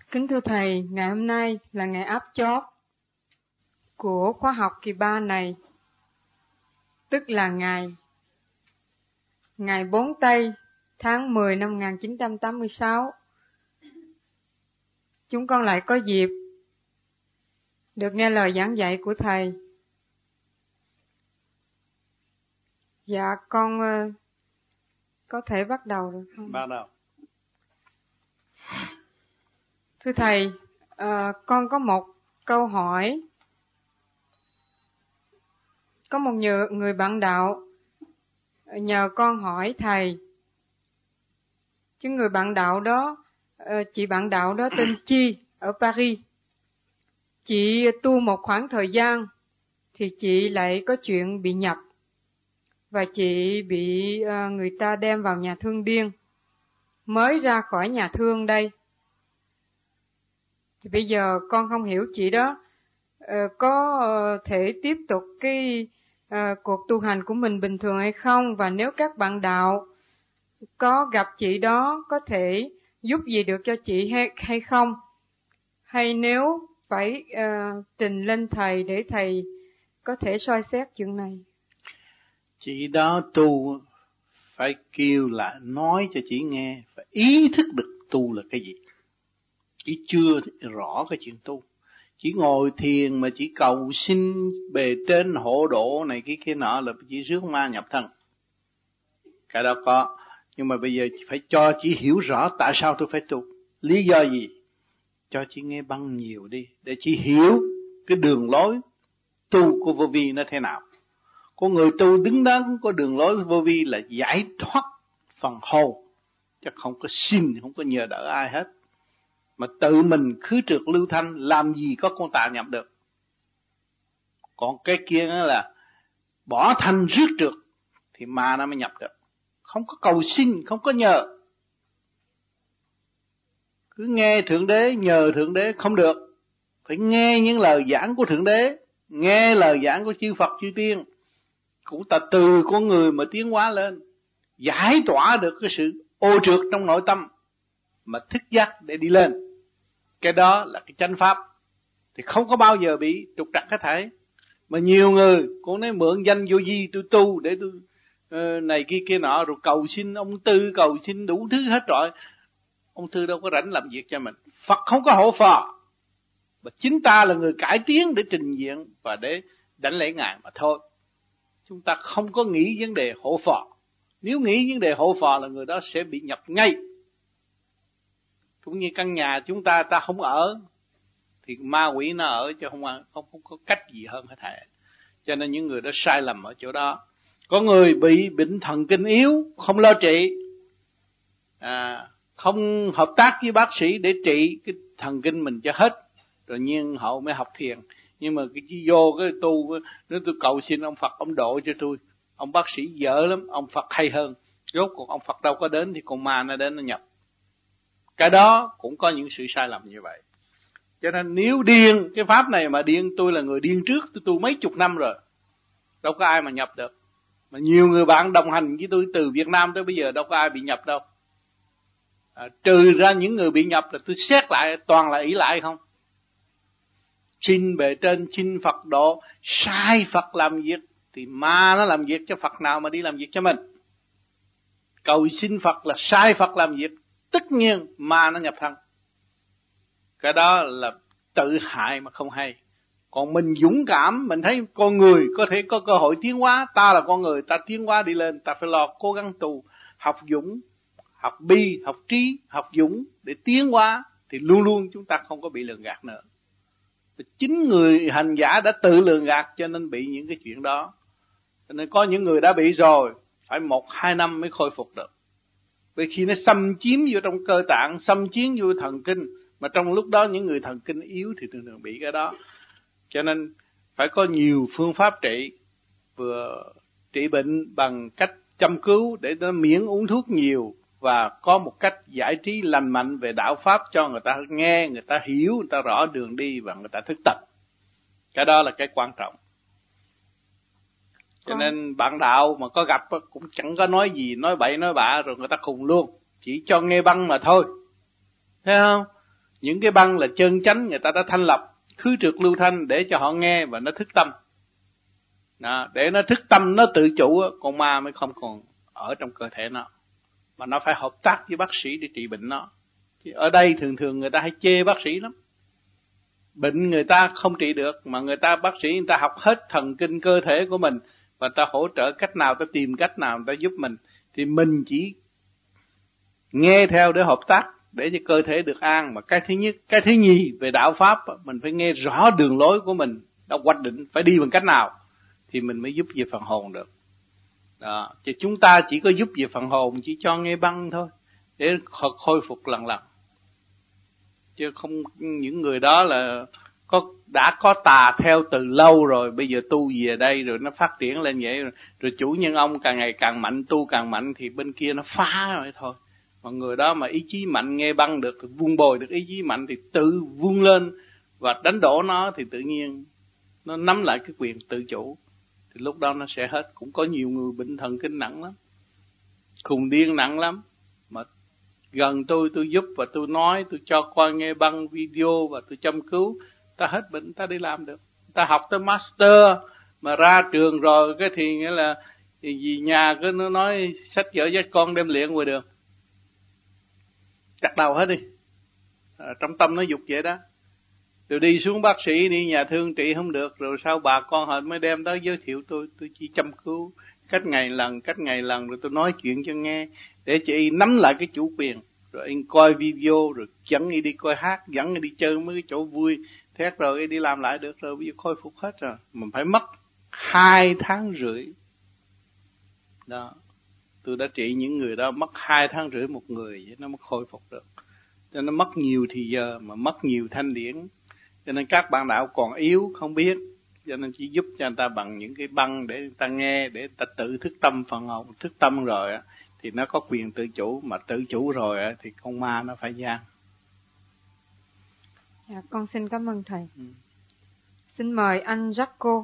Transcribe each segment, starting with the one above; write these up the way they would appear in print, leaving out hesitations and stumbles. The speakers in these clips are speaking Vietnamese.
Kính thưa Thầy, ngày hôm nay là ngày áp chót của khóa học kỳ 3 này, tức là ngày 4 Tây tháng 10 năm 1986. Chúng con lại có dịp được nghe lời giảng dạy của Thầy. Dạ, con có thể bắt đầu được không? Bắt đầu. Thưa Thầy, con có một câu hỏi. Có một người bạn đạo nhờ con hỏi Thầy. Chứ người bạn đạo đó, chị bạn đạo đó tên Chi ở Paris. Chị tu một khoảng thời gian thì chị lại có chuyện bị nhập. Và chị bị người ta đem vào nhà thương điên. Mới ra khỏi nhà thương đây. Thì bây giờ con không hiểu chị đó có thể tiếp tục cái cuộc tu hành của mình bình thường hay không. Và nếu các bạn đạo có gặp chị đó có thể giúp gì được cho chị hay không. Hay nếu phải trình lên Thầy để Thầy có thể soi xét chuyện này. Chị đó tu phải kêu lại nói cho chị nghe, phải ý thức được tu là cái gì. Chị chưa rõ cái chuyện tu. Chỉ ngồi thiền mà chỉ cầu xin bề trên hộ độ này kia nọ là chỉ rước ma nhập thân. Cái đó có. Nhưng mà bây giờ phải cho chị hiểu rõ tại sao tôi phải tu. Lý do gì? Cho chị nghe băng nhiều đi. Để chị hiểu cái đường lối tu của vô vi nó thế nào. Có người tu đứng đó cũng có đường lối vô vi là giải thoát phần hồn. Chứ không có xin, không có nhờ đỡ ai hết. Mà tự mình khứ trượt lưu thanh, làm gì có con tà nhập được. Còn cái kia là bỏ thanh rước trượt thì ma nó mới nhập được. Không có cầu xin, không có nhờ. Cứ nghe Thượng Đế, nhờ Thượng Đế không được. Phải nghe những lời giảng của Thượng Đế, nghe lời giảng của chư Phật, chư Tiên. Cũng từ con người mà tiến hóa lên, giải tỏa được cái sự ô trượt trong nội tâm, mà thức giác để đi lên. Cái đó là cái chánh pháp. Thì không có bao giờ bị trục trặc hết thảy. Mà nhiều người cũng nói mượn danh vô vi tôi tu để tôi này kia nọ, rồi cầu xin ông Tư, cầu xin đủ thứ hết rồi. Ông Tư đâu có rảnh làm việc cho mình. Phật không có hộ phò, mà chính ta là người cải tiến để trình diện và để đảnh lễ Ngài mà thôi. Chúng ta không có nghĩ vấn đề hộ phò. Nếu nghĩ vấn đề hộ phò là người đó sẽ bị nhập ngay. Cũng như căn nhà chúng ta không ở thì ma quỷ nó ở, chứ không có cách gì hơn hết thảy. Cho nên những người đó sai lầm ở chỗ đó. Có người bị bệnh thần kinh yếu, không lo trị, không hợp tác với bác sĩ để trị cái thần kinh mình cho hết, rồi nhiên họ mới học thiền. Nhưng mà cái chi vô cái tu, nếu tôi cầu xin ông Phật ông độ cho tôi, ông bác sĩ dở lắm, ông Phật hay hơn. Rốt cuộc ông Phật đâu có đến thì con ma nó đến nó nhập. Cái đó cũng có những sự sai lầm như vậy. Cho nên nếu điên, cái pháp này mà điên, tôi là người điên trước, tôi tu mấy chục năm rồi, đâu có ai mà nhập được. Mà nhiều người bạn đồng hành với tôi từ Việt Nam tới bây giờ đâu có ai bị nhập đâu. Trừ ra những người bị nhập là tôi xét lại toàn là ỷ lại không. Xin bề trên, xin Phật độ, sai Phật làm việc thì ma nó làm việc cho Phật nào mà đi làm việc cho mình. Cầu xin Phật là sai Phật làm việc, tất nhiên ma nó nhập thân. Cái đó là tự hại mà không hay. Còn mình dũng cảm, mình thấy con người có thể có cơ hội tiến hóa. Ta là con người, ta tiến hóa đi lên, ta phải lo cố gắng tu, học dũng, học bi, học trí, học dũng để tiến hóa. Thì luôn luôn chúng ta không có bị lường gạt nữa. Chính người hành giả đã tự lường gạt cho nên bị những cái chuyện đó. Cho nên có những người đã bị rồi, phải 1-2 năm mới khôi phục được. Vì khi nó xâm chiếm vô trong cơ tạng, xâm chiếm vô thần kinh, mà trong lúc đó những người thần kinh yếu thì thường thường bị cái đó. Cho nên phải có nhiều phương pháp trị. Vừa trị bệnh bằng cách chăm cứu để nó miễn uống thuốc nhiều, và có một cách giải trí lành mạnh về đạo pháp cho người ta nghe, người ta hiểu, người ta rõ đường đi và người ta thức tập. Cái đó là cái quan trọng. Cho nên bạn đạo mà có gặp cũng chẳng có nói gì, nói bậy nói bạ rồi người ta khùng luôn. Chỉ cho nghe băng mà thôi. Thấy không? Những cái băng là chân chánh, người ta đã thanh lập khứ trượt lưu thanh để cho họ nghe và nó thức tâm. Đó, để nó thức tâm, nó tự chủ, con ma mới không còn ở trong cơ thể nó, mà nó phải hợp tác với bác sĩ để trị bệnh nó. Chứ ở đây thường người ta hay chê bác sĩ lắm. Bệnh người ta không trị được, mà bác sĩ người ta học hết thần kinh cơ thể của mình, và ta hỗ trợ cách nào, ta tìm cách nào ta giúp mình, thì mình chỉ nghe theo để hợp tác để cho cơ thể được an. Mà cái thứ nhất, cái thứ nhì về đạo pháp, mình phải nghe rõ đường lối của mình đã hoạch định phải đi bằng cách nào thì mình mới giúp về phần hồn được. Đó, chứ chúng ta chỉ có giúp về phần hồn, chỉ cho nghe băng thôi để khôi phục lần lần. Chứ không, những người đó là đã có tà theo từ lâu rồi, bây giờ tu về đây rồi nó phát triển lên vậy rồi chủ nhân ông càng ngày càng mạnh, tu càng mạnh thì bên kia nó phá rồi thôi. Mà người đó mà ý chí mạnh, nghe băng được, vun bồi được ý chí mạnh thì tự vươn lên và đánh đổ nó, thì tự nhiên nó nắm lại cái quyền tự chủ, thì lúc đó nó sẽ hết. Cũng có nhiều người bệnh thần kinh nặng lắm, khùng điên nặng lắm, mà gần tôi giúp và tôi nói, tôi cho coi nghe băng video và tôi châm cứu, ta hết bệnh, ta đi làm được. Ta học tới master mà ra trường rồi cái thì nghĩa là vì nhà cứ nó nói sách vở dắt con đem luyện ngoài đường, chặt đầu hết đi. Trong tâm nó dục vậy đó. Rồi đi xuống bác sĩ, đi nhà thương trị không được, rồi sau bà con họ mới đem tới giới thiệu tôi chỉ chăm cứu cách ngày lần rồi tôi nói chuyện cho nghe để chị y nắm lại cái chủ quyền. Rồi anh coi video, rồi dẫn đi coi hát, dẫn đi chơi mấy cái chỗ vui, thét rồi đi làm lại được, rồi bây giờ khôi phục hết rồi. Mình phải mất 2 tháng rưỡi. Đó, tôi đã trị những người đó mất 2 tháng rưỡi một người vậy nó mới khôi phục được. Cho nó mất nhiều thì giờ, mà mất nhiều thanh điển. Cho nên các bạn đạo còn yếu không biết, cho nên chỉ giúp cho người ta bằng những cái băng để người ta nghe, để người ta tự thức tâm phần hồn. Thức tâm rồi thì nó có quyền tự chủ, mà tự chủ rồi thì con ma nó phải gian. Dạ, con xin cảm ơn thầy. Xin mời anh Jaco.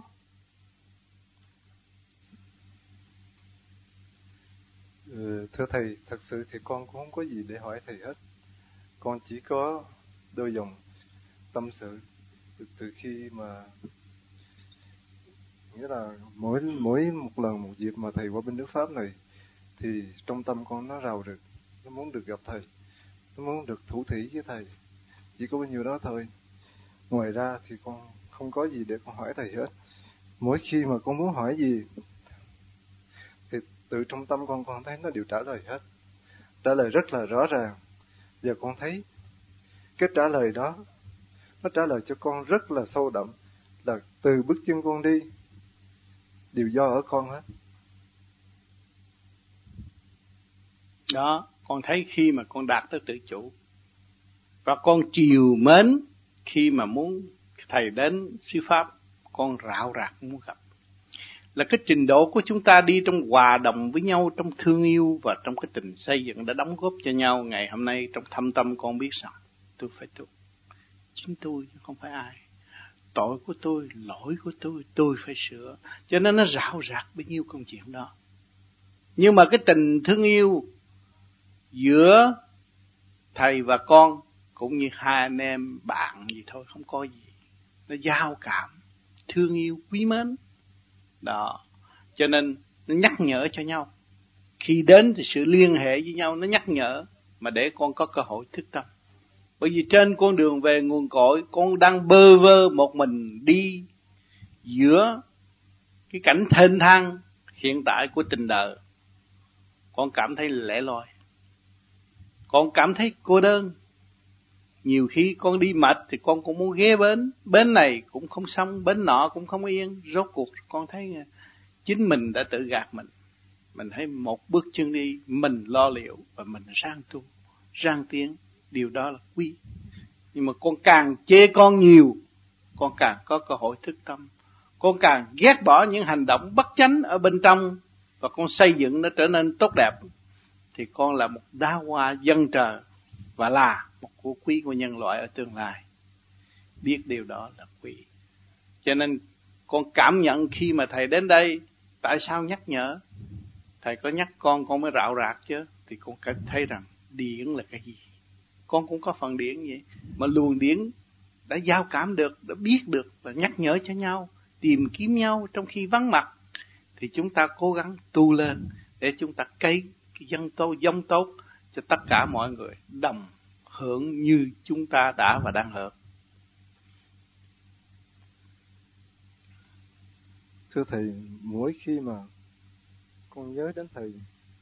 Thưa thầy, thật sự thì con cũng không có gì để hỏi thầy hết. Con chỉ có đôi dòng tâm sự từ khi mà, nghĩa là mỗi một lần một dịp mà thầy qua bên nước Pháp này thì trong tâm con nó rào rực, nó muốn được gặp thầy, nó muốn được thủ thỉ với thầy, chỉ có bao nhiêu đó thôi. Ngoài ra thì con không có gì để con hỏi thầy hết. Mỗi khi mà con muốn hỏi gì thì từ trong tâm con thấy nó đều trả lời hết, trả lời rất là rõ ràng. Và con thấy cái trả lời đó nó trả lời cho con rất là sâu đậm, là từ bước chân con đi đều do ở con hết. Đó, con thấy khi mà con đạt tới tự chủ, và con chiều mến khi mà muốn thầy đến sư Pháp, con rạo rạc muốn gặp. Là cái trình độ của chúng ta đi trong hòa đồng với nhau, trong thương yêu và trong cái tình xây dựng đã đóng góp cho nhau. Ngày hôm nay trong thâm tâm con biết rằng tôi phải tu, chính tôi chứ không phải ai. Tội của tôi, lỗi của tôi phải sửa. Cho nên nó rạo rạc bấy nhiêu công chuyện đó. Nhưng mà cái tình thương yêu giữa thầy và con cũng như hai anh em bạn gì thôi, không có gì. Nó giao cảm, thương yêu, quý mến. Đó, cho nên nó nhắc nhở cho nhau. Khi đến thì sự liên hệ với nhau nó nhắc nhở, mà để con có cơ hội thức tâm. Bởi vì trên con đường về nguồn cội, con đang bơ vơ một mình đi giữa cái cảnh thênh thang hiện tại của tình đời. Con cảm thấy lẻ loi, con cảm thấy cô đơn. Nhiều khi con đi mệt thì con cũng muốn ghé bến này cũng không xong, bến nọ cũng không yên. Rốt cuộc con thấy chính mình đã tự gạt mình. Mình thấy một bước chân đi, mình lo liệu và mình ráng tu, ráng tiến, điều đó là quý. Nhưng mà con càng chê con nhiều, con càng có cơ hội thức tâm. Con càng ghét bỏ những hành động bất chánh ở bên trong, và con xây dựng nó trở nên tốt đẹp, thì con là một đóa hoa dân trời và là một của quý của nhân loại ở tương lai. Biết điều đó là quý. Cho nên con cảm nhận khi mà thầy đến đây, tại sao nhắc nhở? Thầy có nhắc con mới rạo rạc chứ. Thì con thấy rằng điển là cái gì? con cũng có phần điển vậy. Mà luồng điển đã giao cảm được, đã biết được và nhắc nhở cho nhau, tìm kiếm nhau trong khi vắng mặt, thì chúng ta cố gắng tu lên để chúng ta cấy cái dân tốt cho tất cả mọi người đồng hưởng như chúng ta đã và đang hưởng. Thưa Thầy, mỗi khi mà con nhớ đến Thầy,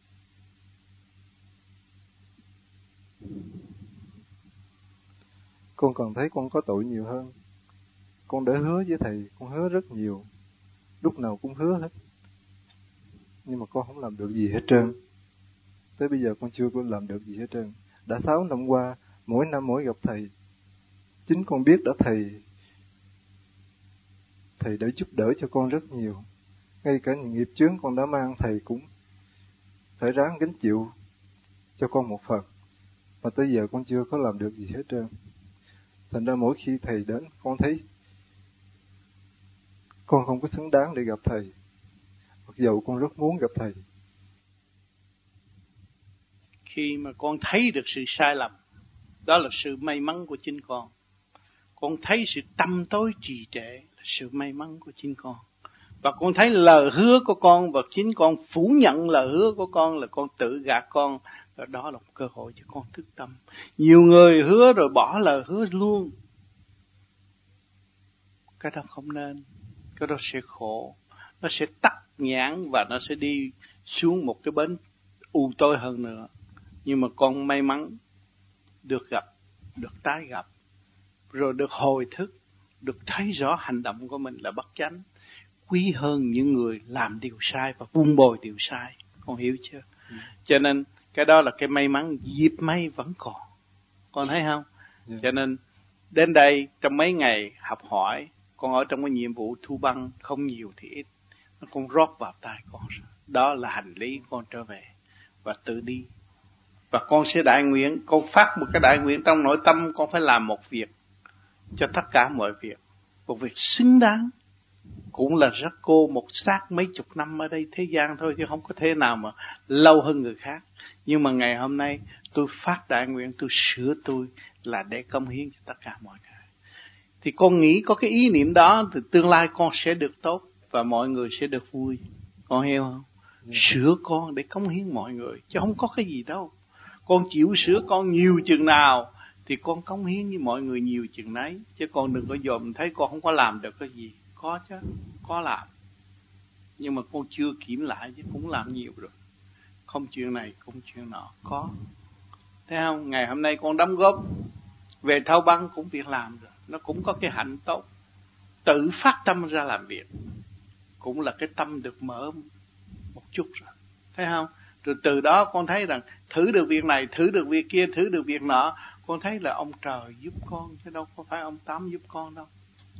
con còn thấy con có tội nhiều hơn. Con đã hứa với Thầy, con hứa rất nhiều, lúc nào cũng hứa hết, nhưng mà con không làm được gì hết trơn. Tới bây giờ con chưa có làm được gì hết trơn. Đã 6 năm qua, mỗi năm mỗi gặp Thầy, chính con biết đã Thầy đã giúp đỡ cho con rất nhiều. Ngay cả những nghiệp chướng con đã mang, Thầy cũng phải ráng gánh chịu cho con một phần. Mà tới giờ con chưa có làm được gì hết trơn. Thành ra mỗi khi Thầy đến, con thấy con không có xứng đáng để gặp Thầy, mặc dầu con rất muốn gặp Thầy. Khi mà con thấy được sự sai lầm, đó là sự may mắn của chính con. Con thấy sự tâm tối trì trệ là sự may mắn của chính con. Và con thấy lời hứa của con và chính con phủ nhận lời hứa của con là con tự gạt con. Và đó là một cơ hội cho con thức tâm. Nhiều người hứa rồi bỏ lời hứa luôn. Cái đó không nên. Cái đó sẽ khổ. Nó sẽ tắc nhãn và nó sẽ đi xuống một cái bến u tối hơn nữa. Nhưng mà con may mắn được gặp, được tái gặp, rồi được hồi thức, được thấy rõ hành động của mình là bất chánh, quý hơn những người làm điều sai và vun bồi điều sai. Con hiểu chưa? Cho nên cái đó là cái may mắn, dịp may vẫn còn. Con thấy không? Cho nên đến đây trong mấy ngày học hỏi, con ở trong cái nhiệm vụ thu băng không nhiều thì ít, nó con rót vào tay con. Đó là hành lý con trở về và tự đi. Và con sẽ đại nguyện, con phát một cái đại nguyện trong nội tâm, con phải làm một việc cho tất cả mọi việc. Một việc xứng đáng. Cũng là rất cô một xác mấy chục năm ở đây thế gian thôi, chứ không có thể nào mà lâu hơn người khác. Nhưng mà ngày hôm nay tôi phát đại nguyện, tôi sửa tôi là để cống hiến cho tất cả mọi người. Thì con nghĩ có cái ý niệm đó thì tương lai con sẽ được tốt và mọi người sẽ được vui. Con hiểu không? Sửa con để cống hiến mọi người, chứ không có cái gì đâu. Con chịu sửa con nhiều chừng nào thì con cống hiến với mọi người nhiều chừng nấy. Chứ con đừng có dòm thấy con không có làm được cái gì. Có chứ, có làm. Nhưng mà con chưa kiểm lại chứ cũng làm nhiều rồi. Không chuyện này, không chuyện nọ, có. Thấy không? Ngày hôm nay con đóng góp về thâu băng cũng việc làm rồi. Nó cũng có cái hạnh tốt. Tự phát tâm ra làm việc cũng là cái tâm được mở một chút rồi. Thấy không? Rồi từ đó con thấy rằng thử được việc này, thử được việc kia, thử được việc nọ. Con thấy là ông trời giúp con, chứ đâu có phải ông Tám giúp con đâu.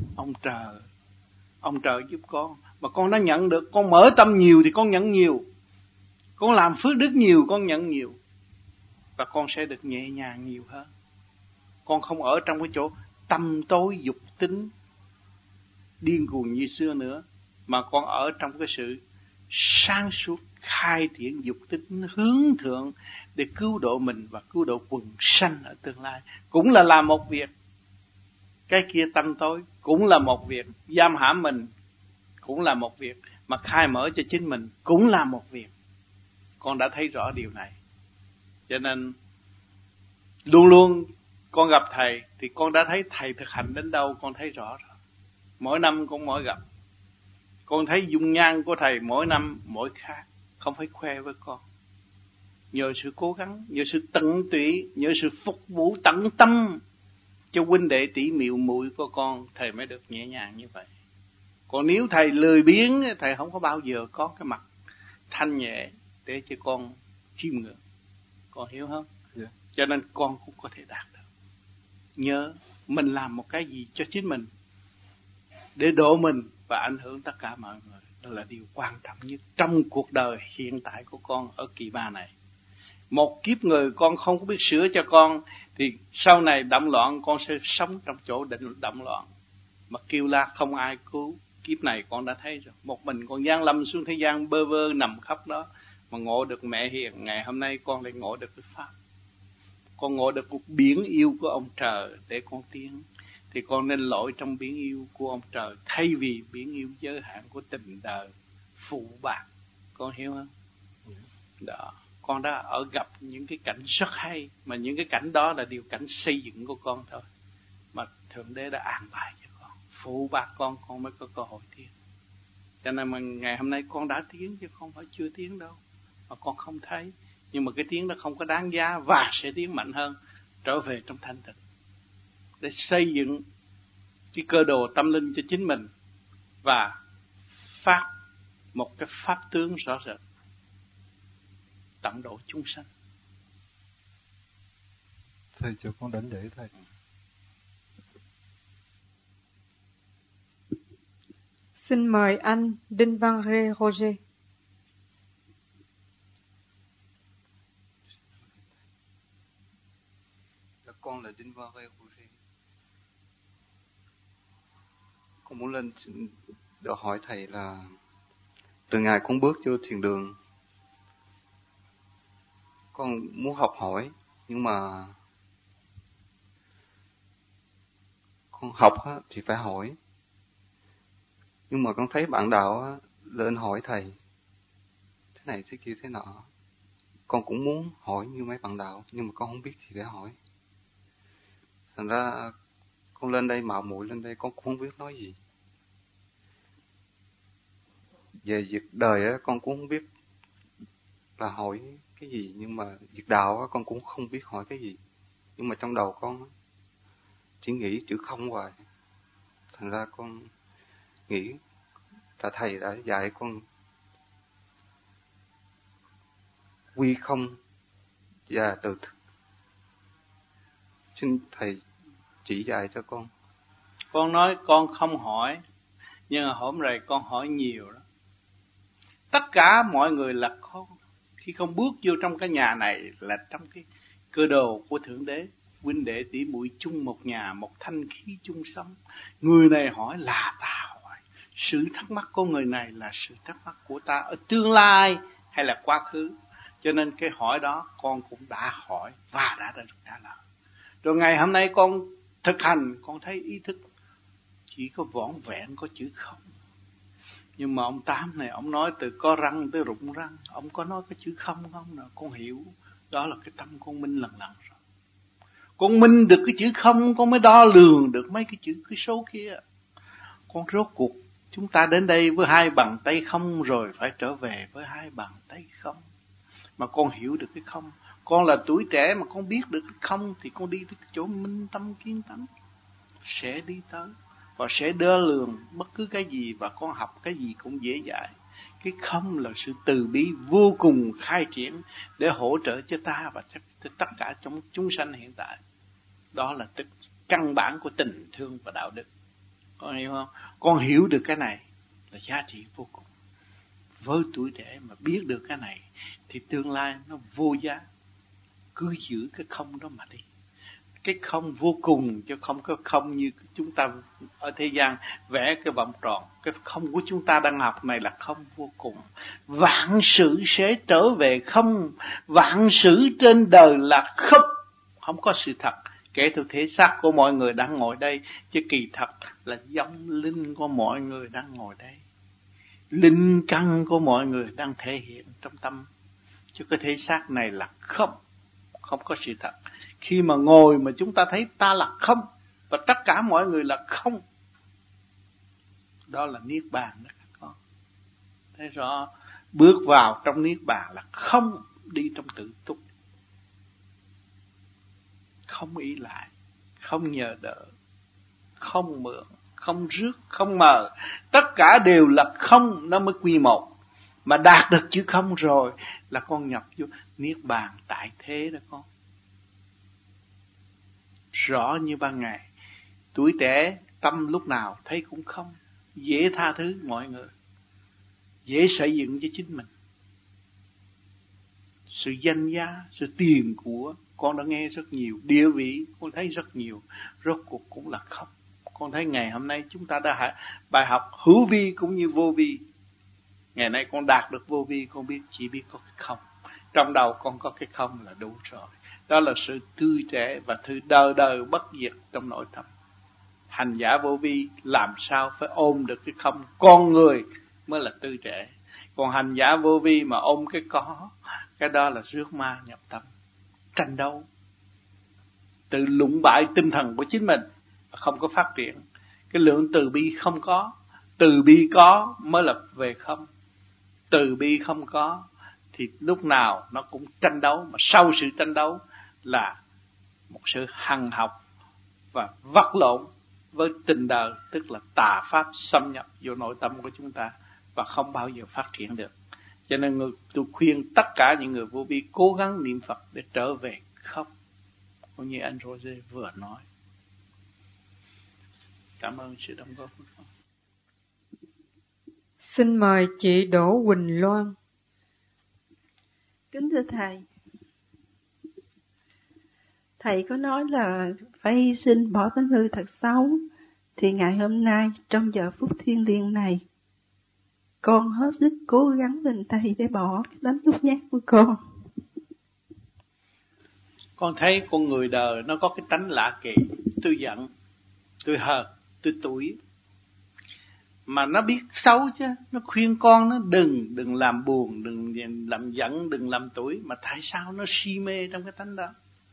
Ông trời giúp con. Mà con đã nhận được, con mở tâm nhiều thì con nhận nhiều. Con làm phước đức nhiều, con nhận nhiều. Và con sẽ được nhẹ nhàng nhiều hơn. Con không ở trong cái chỗ tâm tối dục tính điên cuồng như xưa nữa. Mà con ở trong cái sự sáng suốt, khai triển dục tính hướng thượng để cứu độ mình và cứu độ quần sanh ở tương lai. Cũng là làm một việc. Cái kia tâm tối cũng là một việc. Giam hãm mình cũng là một việc. Mà khai mở cho chính mình cũng là một việc. Con đã thấy rõ điều này. Cho nên luôn luôn con gặp thầy thì con đã thấy thầy thực hành đến đâu con thấy rõ rồi. Mỗi năm con mỗi gặp, con thấy dung nhan của thầy mỗi năm mỗi khác. Không phải khoe với con. Nhờ sự cố gắng, nhờ sự tận tụy, nhờ sự phục vụ tận tâm cho huynh đệ tỷ muội muội của con, thầy mới được nhẹ nhàng như vậy. Còn nếu thầy lười biếng, thầy không có bao giờ có cái mặt thanh nhẹ để cho con chiêm ngưỡng. Con hiểu không? Yeah. Cho nên con cũng có thể đạt được. Nhớ mình làm một cái gì cho chính mình để độ mình và ảnh hưởng tất cả mọi người. Đó là điều quan trọng nhất trong cuộc đời hiện tại của con ở kỳ ba này. Một kiếp người con không có biết sửa cho con thì sau này động loạn con sẽ sống trong chỗ định động loạn. Mà kêu la không ai cứu. Kiếp này con đã thấy rồi. Một mình con giáng lâm xuống thế gian bơ vơ nằm khắp đó. Mà ngộ được mẹ hiền. Ngày hôm nay con lại ngộ được cái Pháp. Con ngộ được cuộc biển yêu của ông trời để con tiến, thì con nên lội trong biển yêu của ông trời, thay vì biển yêu giới hạn của tình đời phụ bạc. Con hiểu không? Đó, con đã ở gặp những cái cảnh rất hay, mà những cái cảnh đó là điều cảnh xây dựng của con thôi, mà Thượng Đế đã an bài cho con. Phụ bạc con mới có cơ hội tiến. Cho nên mà ngày hôm nay con đã tiến, chứ không phải chưa tiến đâu, mà con không thấy. Nhưng mà cái tiếng đó không có đáng giá, và sẽ tiến mạnh hơn, trở về trong thanh tịnh, để xây dựng cái cơ đồ tâm linh cho chính mình, và phát một cái pháp tướng rõ rệt tận độ chúng sanh. Thầy cho con đánh vậy thầy. Xin mời anh Đinh Văn Rê Roger. Con là Đinh Văn Rê Roger. Con muốn lên để hỏi thầy là từ ngày con bước vô thiền đường, con muốn học hỏi, nhưng mà con học thì phải hỏi. Nhưng mà con thấy bạn đạo lên hỏi thầy thế này thế kia thế nọ. Con cũng muốn hỏi như mấy bạn đạo, nhưng mà con không biết gì để hỏi. Thành ra con lên đây mạo muội lên đây, con cũng không biết nói gì. Về việc đời con cũng không biết là hỏi cái gì, nhưng mà việc đạo con cũng không biết hỏi cái gì. Nhưng mà trong đầu con chỉ nghĩ chữ không hoài. Thành ra con nghĩ là thầy đã dạy con quy không và từ thức. Xin thầy chỉ dạy cho con. Con nói con không hỏi, nhưng mà hôm nay con hỏi nhiều đó. Tất cả mọi người là con, khi con bước vô trong cái nhà này là trong cái cơ đồ của Thượng Đế, huynh đệ tỷ muội chung một nhà, một thanh khí chung sống. Người này hỏi là ta hỏi. Sự thắc mắc của người này là sự thắc mắc của ta ở tương lai hay là quá khứ. Cho nên cái hỏi đó con cũng đã hỏi và đã được trả lời. Rồi ngày hôm nay con thực hành, con thấy ý thức chỉ có vỏn vẹn có chữ không. Nhưng mà ông Tám này, ông nói từ có răng tới rụng răng, ông có nói cái chữ không không nào, con hiểu. Đó là cái tâm con minh lần lần rồi. Con minh được cái chữ không, con mới đo lường được mấy cái số kia. Con rốt cuộc, chúng ta đến đây với hai bàn tay không rồi phải trở về với hai bàn tay không. Mà con hiểu được cái không. Con là tuổi trẻ mà con biết được cái không, thì con đi tới cái chỗ minh tâm kiến tánh, sẽ đi tới và sẽ đo lường bất cứ cái gì, và con học cái gì cũng dễ dãi. Cái không là sự từ bi vô cùng khai triển để hỗ trợ cho ta và cho tất cả trong chúng sanh hiện tại. Đó là căn bản của tình thương và đạo đức. Con hiểu không? Con hiểu được cái này là giá trị vô cùng. Với tuổi trẻ mà biết được cái này thì tương lai nó vô giá. Cứ giữ cái không đó mà đi. Cái không vô cùng, chứ không có không như chúng ta ở thế gian vẽ cái vòng tròn. Cái không của chúng ta đang học này là không vô cùng. Vạn sự sẽ trở về không. Vạn sự trên đời là không. Không có sự thật. Kể từ thể xác của mọi người đang ngồi đây, chứ kỳ thật là giống linh của mọi người đang ngồi đây. Linh căn của mọi người đang thể hiện trong tâm. Chứ cái thể xác này là không. Không có sự thật. Khi mà ngồi mà chúng ta thấy ta là không, và tất cả mọi người là không, đó là Niết Bàn đó các con. Thấy rõ, bước vào trong Niết Bàn là không, đi trong tự túc. Không ý lại, không nhờ đỡ, không mượn, không rước, không mờ. Tất cả đều là không, nó mới quy một. Mà đạt được chữ không rồi là con nhập vô Niết Bàn tại thế đó con. Rõ như ban ngày. Tuổi trẻ tâm lúc nào thấy cũng không. Dễ tha thứ mọi người, dễ xây dựng cho chính mình. Sự danh giá, sự tiền của con đã nghe rất nhiều. Địa vị con thấy rất nhiều. Rốt cuộc cũng là không. Con thấy ngày hôm nay chúng ta đã bài học hữu vi cũng như vô vi. Ngày nay con đạt được vô vi, con biết chỉ biết có cái không. Trong đầu con có cái không là đủ rồi. Đó là sự tươi trẻ và thứ đời đời bất diệt trong nội tâm. Hành giả vô vi làm sao phải ôm được cái không, con người mới là tươi trẻ. Còn hành giả vô vi mà ôm cái có, cái đó là rước ma nhập tâm, tranh đấu, tự lũng bại tinh thần của chính mình, không có phát triển. Cái lượng từ bi không có, từ bi có mới là về không. Từ bi không có thì lúc nào nó cũng tranh đấu, mà sau sự tranh đấu là một sự hằng học và vật lộn với tình đời, tức là tà pháp xâm nhập vô nội tâm của chúng ta và không bao giờ phát triển được. Cho nên tôi khuyên tất cả những người vô vi cố gắng niệm Phật để trở về không, cũng như anh Roger vừa nói. Cảm ơn sự đóng góp của con. Xin mời chị Đỗ Quỳnh Loan. Kính thưa Thầy, Thầy có nói là phải hy sinh bỏ tánh hư thật xấu, thì ngày hôm nay trong giờ phút thiêng liêng này, con hết sức cố gắng lên Thầy để bỏ cái tánh nhút nhát của con. Con thấy con người đời nó có cái tánh lạ kỳ, tôi giận, tôi hờn, tôi tủi. Mà nó biết xấu chứ, nó khuyên con nó đừng làm buồn, đừng làm giận, đừng làm tủi. Mà tại sao nó si mê trong cái tánh đó?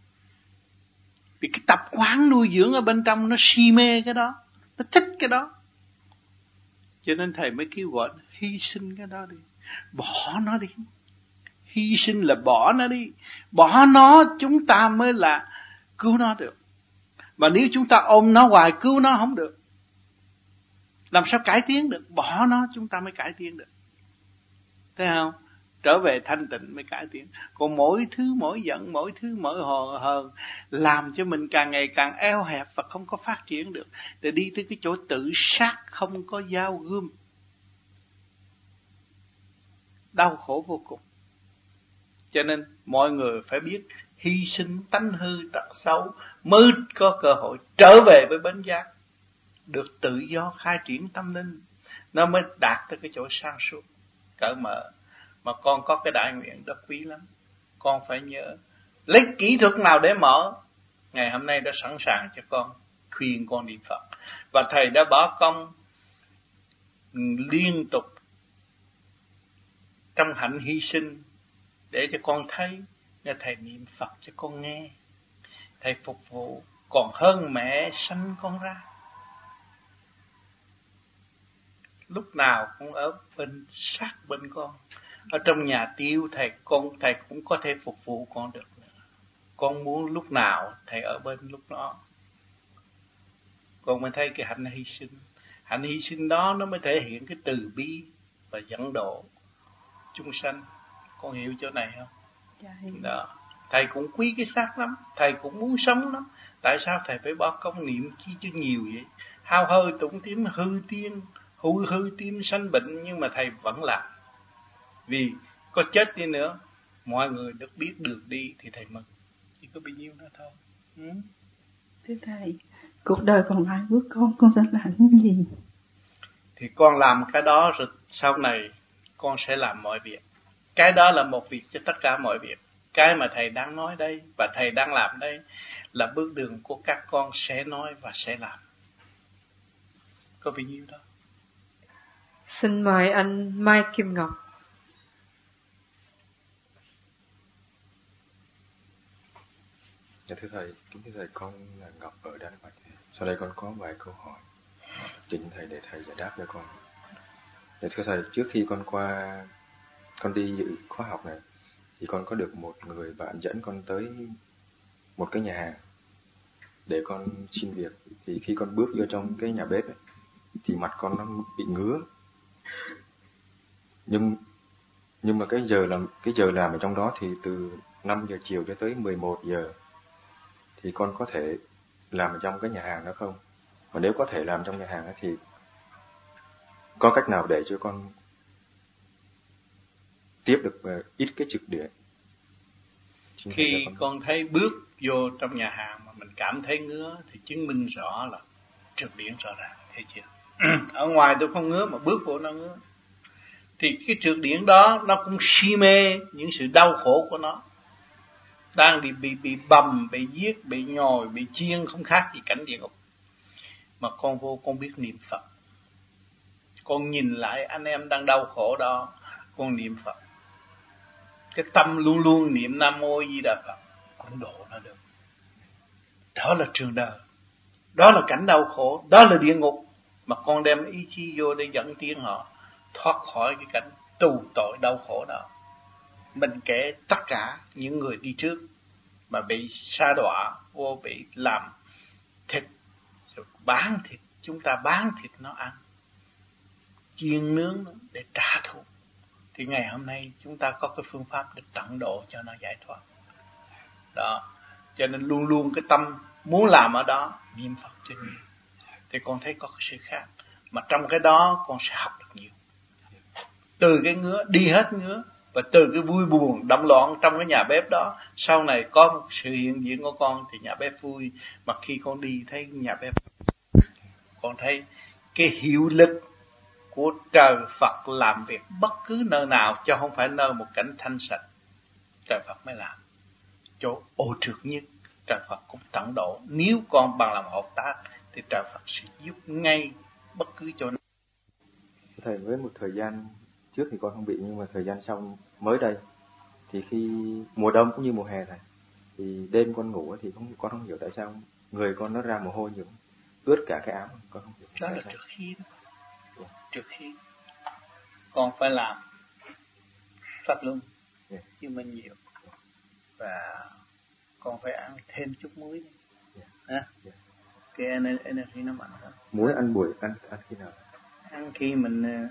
Vì cái tập quán nuôi dưỡng ở bên trong nó si mê cái đó, nó thích cái đó. Cho nên Thầy mới kêu gọi hy sinh cái đó đi, bỏ nó đi. Hy sinh là bỏ nó đi. Bỏ nó chúng ta mới là cứu nó được. Mà nếu chúng ta ôm nó hoài cứu nó không được. Làm sao cải tiến được? Bỏ nó chúng ta mới cải tiến được. Thấy không? Trở về thanh tịnh mới cải tiến. Còn mỗi thứ mỗi giận, mỗi thứ mỗi hờn làm cho mình càng ngày càng eo hẹp và không có phát triển được. Để đi tới cái chỗ tự sát không có dao gươm. Đau khổ vô cùng. Cho nên mọi người phải biết hy sinh tánh hư tật xấu mới có cơ hội trở về với bến giác, được tự do khai triển tâm linh, nó mới đạt tới cái chỗ sáng suốt cởi mở. Mà con có cái đại nguyện đó quý lắm, con phải nhớ lấy kỹ thuật nào để mở. Ngày hôm nay đã sẵn sàng cho con, khuyên con niệm Phật, và Thầy đã bỏ công liên tục trong hạnh hy sinh để cho con thấy. Nên Thầy niệm Phật cho con nghe, Thầy phục vụ còn hơn mẹ sanh con ra. Lúc nào cũng ở bên sát bên con. Ở trong nhà tiêu Thầy cũng có thể phục vụ con được nữa. Con muốn lúc nào Thầy ở bên lúc đó. Con mới thấy cái hạnh hy sinh. Hạnh hy sinh đó nó mới thể hiện cái từ bi và dẫn độ chúng sanh. Con hiểu chỗ này không? Dạ, hiểu. Đó. Thầy cũng quý cái xác lắm, Thầy cũng muốn sống lắm. Tại sao Thầy phải bỏ công niệm chi cho nhiều vậy? Hao hơi tụng tiếng hư tim sanh bệnh, nhưng mà Thầy vẫn làm. Vì có chết đi nữa, mọi người được biết đường đi thì Thầy mừng. Chỉ có bấy nhiêu đó thôi. Thưa Thầy, cuộc đời còn lại của con sẽ làm những gì? Thì con làm cái đó rồi sau này con sẽ làm mọi việc. Cái đó là một việc cho tất cả mọi việc. Cái mà Thầy đang nói đây và Thầy đang làm đây là bước đường của các con sẽ nói và sẽ làm. Có bao nhiêu đó. Xin mời anh Mai Kim Ngọc. Dạ thưa Thầy, kính thưa Thầy, con là Ngọc ở Đan Mạch. Sau đây con có vài câu hỏi trình Thầy để Thầy giải đáp cho con. Dạ thưa Thầy, trước khi con đi dự khóa học này, thì con có được một người bạn dẫn con tới một cái nhà hàng để con xin việc. Thì khi con bước vô trong cái nhà bếp ấy, thì mặt con nó bị ngứa. Nhưng mà cái giờ làm ở trong đó thì từ 5 giờ chiều cho tới 11 giờ thì con có thể làm ở trong cái nhà hàng đó không? Mà nếu có thể làm trong nhà hàng đó thì có cách nào để cho con tiếp được ít cái trực điện? Khi con thấy bước vô trong nhà hàng mà mình cảm thấy ngứa thì chứng minh rõ là trực điện rõ ràng, thấy chưa? Ở ngoài tôi không ngứa mà bước vô nó ngứa. Thì cái trượt điển đó nó cũng si mê những sự đau khổ của nó đang bị bầm, bị giết, bị nhồi, bị chiên, không khác gì cảnh địa ngục. Mà con vô con biết niệm Phật, con nhìn lại anh em đang đau khổ đó, con niệm Phật, cái tâm luôn luôn niệm Nam Mô Di Đà Phật, con độ nó được. Đó là trường đời, đó là cảnh đau khổ, đó là địa ngục, mà con đem ý chí vô để dẫn tiến họ thoát khỏi cái cảnh tù tội đau khổ đó. Mình kể tất cả những người đi trước mà bị sa đọa, vô bị làm thịt, rồi bán thịt, chúng ta bán thịt nó ăn, chiên nướng để trả thù. Thì ngày hôm nay chúng ta có cái phương pháp để tận độ cho nó giải thoát. Đó, cho nên luôn luôn cái tâm muốn làm ở đó, niệm Phật cho nhiều. Thì con thấy có cái sự khác. Mà trong cái đó con sẽ học được nhiều. Từ cái ngứa, đi hết ngứa. Và từ cái vui buồn, động loạn trong cái nhà bếp đó, sau này có một sự hiện diện của con thì nhà bếp vui. Mà khi con đi thấy nhà bếp, con thấy cái hiệu lực của trời Phật làm việc bất cứ nơi nào, chứ không phải nơi một cảnh thanh sạch. Trời Phật mới làm. Chỗ ô trượt nhất, trời Phật cũng tận độ. Nếu con bằng lòng hợp tác thì trời Phật sẽ giúp ngay bất cứ chỗ nào. Thầy, với một thời gian trước thì con không bị, nhưng mà thời gian sau mới đây thì khi mùa đông cũng như mùa hè này, thì đêm con ngủ thì con không hiểu tại sao người con nó ra mồ hôi nhiều, ướt cả cái áo, con không hiểu. Đó là trước khi đó. Trước khi con phải làm pháp luân chứ mình nhiều, và con phải ăn thêm chút muối cái energy nó mạnh hơn. Muối ăn buổi ăn khi nào? Ăn khi mình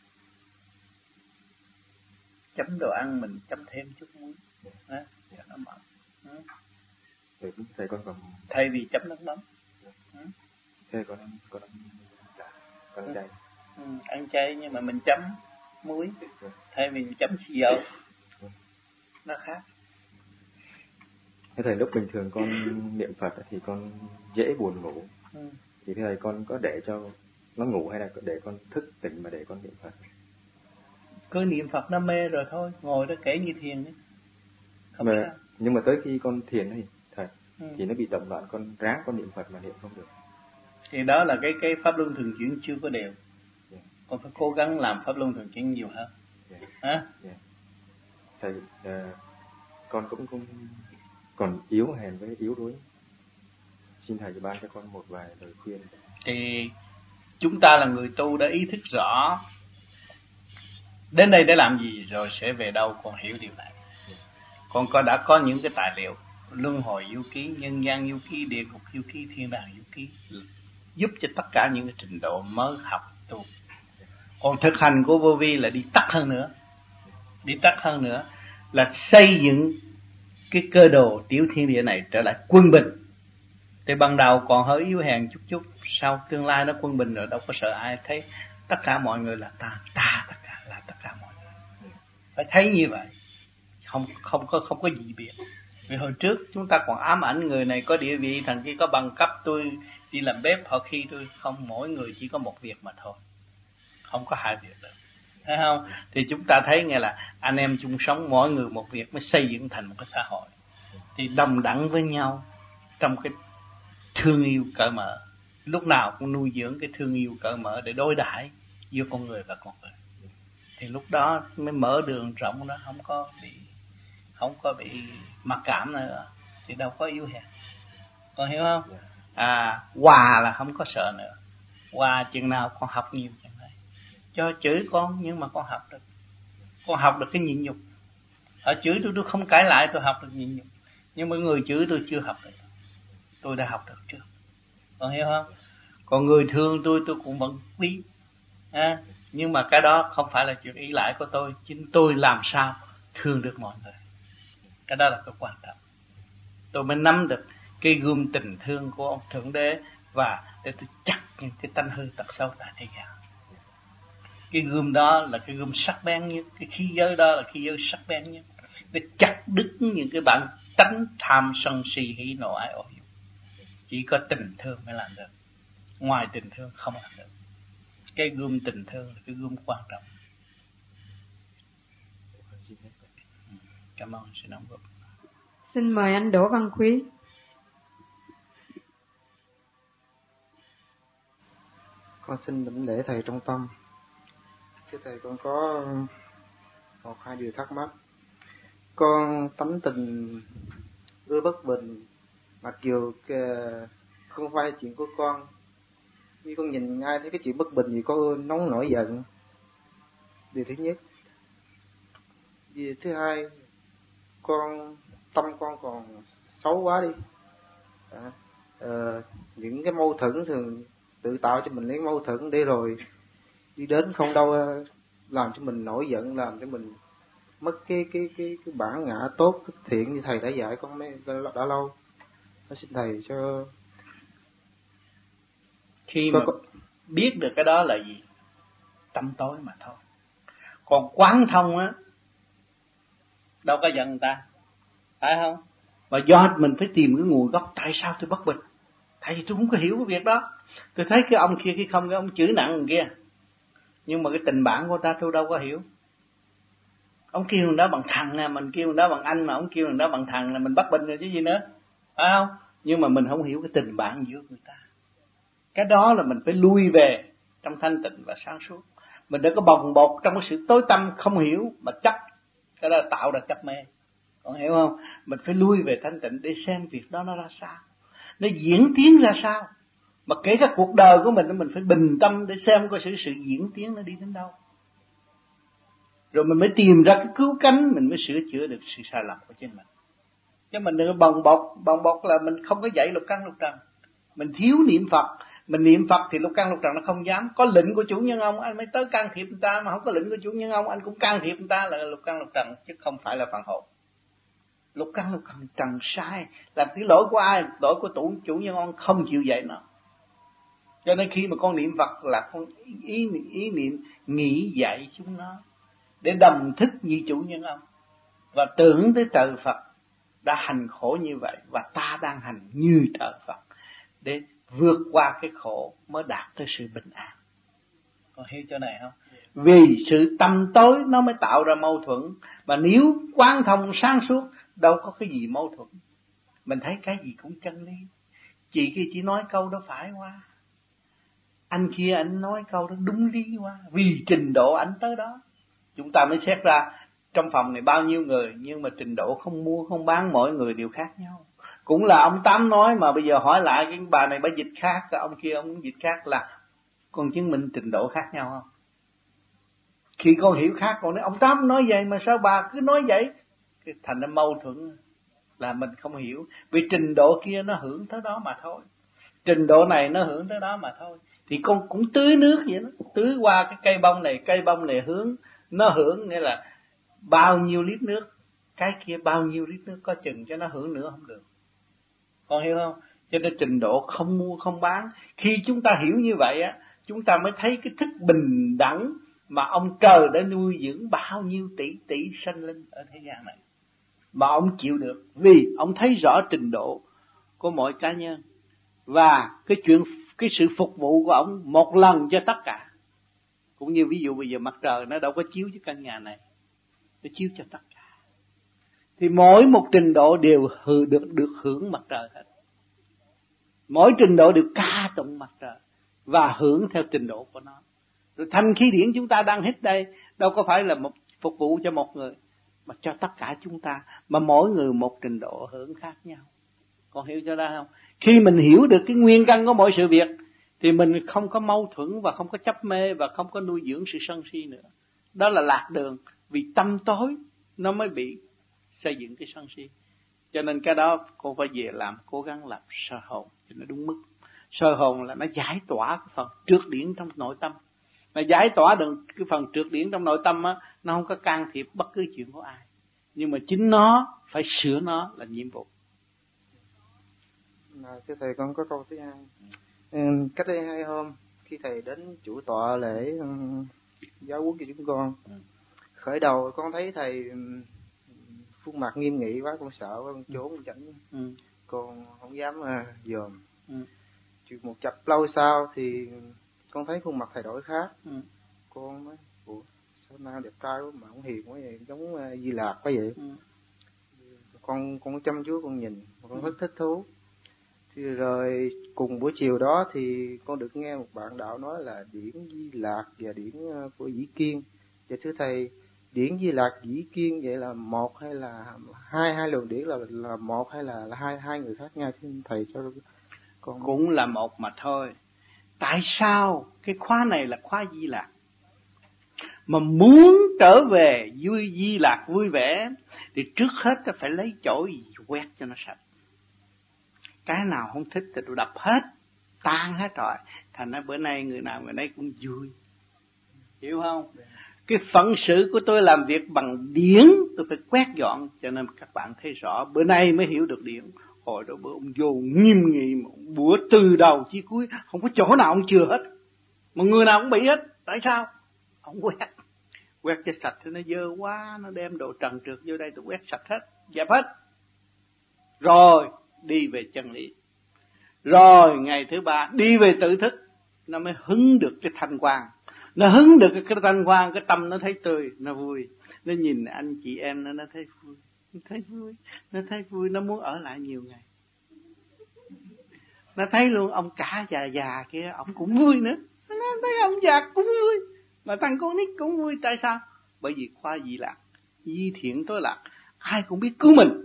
chấm đồ ăn, mình chấm thêm chút muối cho nó mặn. Thầy con còn thay vì chấm nước mắm. Thầy con ăn chay. Ăn chay nhưng mà mình chấm muối thay vì mình chấm xì dầu, nó khác. Thế thầy, lúc bình thường con niệm Phật thì con dễ buồn ngủ, thì thầy con có để cho nó ngủ hay là để con thức tỉnh mà để con niệm Phật? Cứ niệm Phật nó mê rồi thôi, ngồi đó kể như thiền đấy. Nhưng mà tới khi con thiền thì thầy thì nó bị động loạn, con ráng con niệm Phật mà niệm không được. Thì đó là cái pháp luân thường chuyển chưa có đều. Con phải cố gắng làm pháp luân thường chuyển nhiều hơn. Thầy, con cũng còn yếu hèn với yếu đuối. Xin thầy ban cho con một vài lời khuyên. Thì chúng ta là người tu đã ý thức rõ đến đây để làm gì rồi sẽ về đâu, con hiểu điều này. Con đã có những cái tài liệu luân hồi du ký, nhân gian du ký, địa ngục du ký, thiên đàng du ký, giúp cho tất cả những cái trình độ mới học tu. Còn thực hành của vô vi là đi tắt hơn nữa là xây dựng cái cơ đồ tiểu thiên địa này trở lại quân bình. Thì ban đầu còn hơi yếu hèn chút, sau tương lai nó quân bình rồi đâu có sợ ai, thấy tất cả mọi người là ta tất cả là tất cả mọi người. Phải thấy như vậy, không có gì biệt. Vì hồi trước chúng ta còn ám ảnh người này có địa vị, thằng kia có bằng cấp, tôi đi làm bếp, họ khi tôi không, mỗi người chỉ có một việc mà thôi, không có hai việc được, thấy không? Thì chúng ta thấy nghe là anh em chung sống, mỗi người một việc mới xây dựng thành một cái xã hội. Thì đồng đẳng với nhau trong cái thương yêu cởi mở, lúc nào cũng nuôi dưỡng cái thương yêu cởi mở để đối đãi giữa con người và con người. Thì lúc đó mới mở đường rộng, nó không có bị mặc cảm nữa, thì đâu có yếu hèn. Con hiểu không? Hòa là không có sợ nữa. Hòa chừng nào con học nhiều chừng này. Cho chửi con nhưng mà con học được. Con học được cái nhịn nhục. Họ chửi tôi không cãi lại, tôi học được nhịn nhục. Nhưng mà người chửi tôi chưa học được. Tôi đã học được trước. Con hiểu không? Còn người thương tôi cũng vẫn quý. Nhưng mà cái đó không phải là chuyện ý lại của tôi. Chính tôi làm sao thương được mọi người. Cái đó là cái quan trọng. Tôi mới nắm được cái gươm tình thương của ông Thượng Đế, và để tôi chặt những cái tánh hư tật xấu tại thế gian. Cái gươm đó là cái gươm sắc bén nhất, cái khí giới đó là khí giới sắc bén nhất, để chặt đứt những cái bản tánh tham sân si hỉ nộ ái ố dục. Chỉ có tình thương mới làm được, ngoài tình thương không làm được. Cái gươm tình thương là cái gươm quan trọng. Cảm ơn sự đóng góp. Xin mời anh Đỗ Văn Quý. Con xin đảnh lễ thầy trong tâm. Thưa thầy, con có một hai điều thắc mắc. Con tánh tình ưa bất bình, mặc dù không phải chuyện của con, nhưng con nhìn ai thấy cái chuyện bất bình gì có nóng nổi giận. Điều thứ nhất. Điều thứ hai, tâm con còn xấu quá đi. Những cái mâu thuẫn thường tự tạo cho mình những mâu thuẫn để rồi đi đến không đâu làm cho mình nổi giận, làm cho mình mất cái bản ngã tốt, cái thiện như thầy đã dạy con đã lâu. Nó xin thầy cho. Khi mà biết được cái đó là gì? Tâm tối mà thôi. Còn quán thông á, đâu có giận người ta, phải không? Mà do mình phải tìm cái nguồn gốc tại sao tôi bất bình. Tại vì tôi không có hiểu cái việc đó. Tôi thấy cái ông kia cái ông chửi nặng người kia, nhưng mà cái tình bạn của ta tôi đâu có hiểu. Ông kêu thằng đó bằng thằng nè, mình kêu thằng đó bằng anh, mà ông kêu thằng đó bằng thằng là mình bất bình rồi chứ gì nữa, phải không? Nhưng mà mình không hiểu cái tình bạn giữa người ta. Cái đó là mình phải lui về trong thanh tịnh và sáng suốt. Mình đừng có bồng bột trong cái sự tối tăm không hiểu mà chấp. Cái đó là tạo ra chấp mê. Con hiểu không? Mình phải lui về thanh tịnh để xem việc đó nó ra sao, nó diễn tiến ra sao. Mà kể cả cuộc đời của mình phải bình tâm để xem có sự diễn tiến nó đi đến đâu. Rồi mình mới tìm ra cái cứu cánh, mình mới sửa chữa được sự sai lầm của chính mình. Chứ mình đừng có bồng bột là mình không có dạy lục căn lục trần. Mình thiếu niệm Phật, mình niệm Phật thì lục căn lục trần nó không dám. Có lệnh của chủ nhân ông anh mới tới can thiệp người ta, mà không có lệnh của chủ nhân ông anh cũng can thiệp người ta, là lục căn lục trần chứ không phải là phần hồn. Lục căn lục trần sai, là cái lỗi của ai? Lỗi của chủ nhân ông không chịu dạy nó. Cho nên khi mà con niệm Phật là con ý niệm nghĩ dạy chúng nó để đồng thức như chủ nhân ông, và tưởng tới trời Phật đã hành khổ như vậy, và ta đang hành như trời Phật để vượt qua cái khổ mới đạt tới sự bình an. Con hiểu chỗ này không? Vì sự tâm tối nó mới tạo ra mâu thuẫn, mà nếu quán thông sáng suốt đâu có cái gì mâu thuẫn. Mình thấy cái gì cũng chân lý. Chị kia chỉ nói câu đó phải quá, anh kia anh nói câu đó đúng lý quá, vì trình độ anh tới đó. Chúng ta mới xét ra trong phòng này bao nhiêu người, nhưng mà trình độ không mua không bán, mỗi người đều khác nhau. Cũng là ông Tám nói, mà bây giờ hỏi lại cái bà này bà dịch khác, cái ông kia ông dịch khác, là con chứng minh trình độ khác nhau không? Khi con hiểu khác, con nói ông Tám nói vậy mà sao bà cứ nói vậy, cái thành ra mâu thuẫn, là mình không hiểu. Vì trình độ kia nó hưởng tới đó mà thôi, trình độ này nó hưởng tới đó mà thôi. Thì con cũng tưới nước vậy đó, tưới qua cái cây bông này hướng, nó hưởng nghĩa là bao nhiêu lít nước, cái kia bao nhiêu lít nước, có chừng cho nó hưởng nữa không được. Con hiểu không? Cho nên trình độ không mua không bán. Khi chúng ta hiểu như vậy á, chúng ta mới thấy cái thức bình đẳng mà ông trời đã nuôi dưỡng bao nhiêu tỷ sanh linh ở thế gian này, mà ông chịu được, vì ông thấy rõ trình độ của mỗi cá nhân, và cái sự phục vụ của ông một lần cho tất cả. Cũng như ví dụ bây giờ mặt trời nó đâu có chiếu cho căn nhà này, nó chiếu cho tất cả, thì mỗi một trình độ đều được hưởng mặt trời hết. Mỗi trình độ đều ca tụng mặt trời và hưởng theo trình độ của nó. Rồi thanh khí điển chúng ta đang hít đây đâu có phải là một phục vụ cho một người, mà cho tất cả chúng ta, mà mỗi người một trình độ hưởng khác nhau. Con hiểu cho đó không? Khi mình hiểu được cái nguyên căn của mọi sự việc thì mình không có mâu thuẫn và không có chấp mê và không có nuôi dưỡng sự sân si nữa. Đó là lạc đường, vì tâm tối nó mới bị xây dựng cái sân si. Cho nên cái đó cô phải về làm, cố gắng làm soi hồn cho nó đúng mức. Soi hồn là nó giải tỏa cái phần trượt điển trong nội tâm. Mà giải tỏa được cái phần trượt điển trong nội tâm á, nó không có can thiệp bất cứ chuyện của ai, nhưng mà chính nó phải sửa nó là nhiệm vụ. Thưa thầy, con có câu thứ hai. Cách đây 2 hôm, khi thầy đến chủ tọa lễ giáo huấn cho chúng con, khởi đầu con thấy thầy khuôn mặt nghiêm nghị quá, con sợ quá, con trốn tránh, con không dám dòm. Một chập lâu sau thì con thấy khuôn mặt thầy đổi khác. Con nói, ủa sao nay đẹp trai quá mà không hiền quá vậy, giống Di Lạc quá vậy. con chăm chú con nhìn, con rất thích thú. Thì rồi cùng buổi chiều đó thì con được nghe một bạn đạo nói là điển Di Lạc và điển của Dĩ Kiên. Và thưa thầy, điển Di Lạc Dĩ Kiên vậy là một hay là hai luồng điển, là một hay là hai người khác nhau? Xin thầy cho con. Cũng là một mà thôi. Tại sao cái khóa này là khóa Di Lạc? Mà muốn trở về Di Lạc vui vẻ thì trước hết ta phải lấy chổi quét cho nó sạch. Cái nào không thích thì tôi đập hết, tan hết rồi. Thành ra bữa nay người nào người nấy cũng vui. Hiểu không? Cái phận sự của tôi làm việc bằng điển, tôi phải quét dọn. Cho nên các bạn thấy rõ, bữa nay mới hiểu được điển. Hồi đó bữa ông vô nghiêm nghị, bữa từ đầu chí cuối, không có chỗ nào ông chừa hết. Mà người nào cũng bị hết. Tại sao? Ông quét cho sạch thì nó dơ quá, nó đem đồ trần trượt vô đây, tôi quét sạch hết, dẹp hết. Rồi đi về chân lý. Rồi ngày thứ ba đi về tự thức, nó mới hứng được cái thanh quang. Nó hứng được cái thanh quang, cái tâm nó thấy tươi, nó vui. Nó nhìn anh chị em nó thấy vui. Nó thấy vui, nó muốn ở lại nhiều ngày. Nó thấy luôn ông cả già kia, ông cũng vui nữa. Nó thấy ông già cũng vui. Mà thằng con nít cũng vui. Tại sao? Bởi vì khoa Di Lạc, di thiện tối lạc, ai cũng biết cứu mình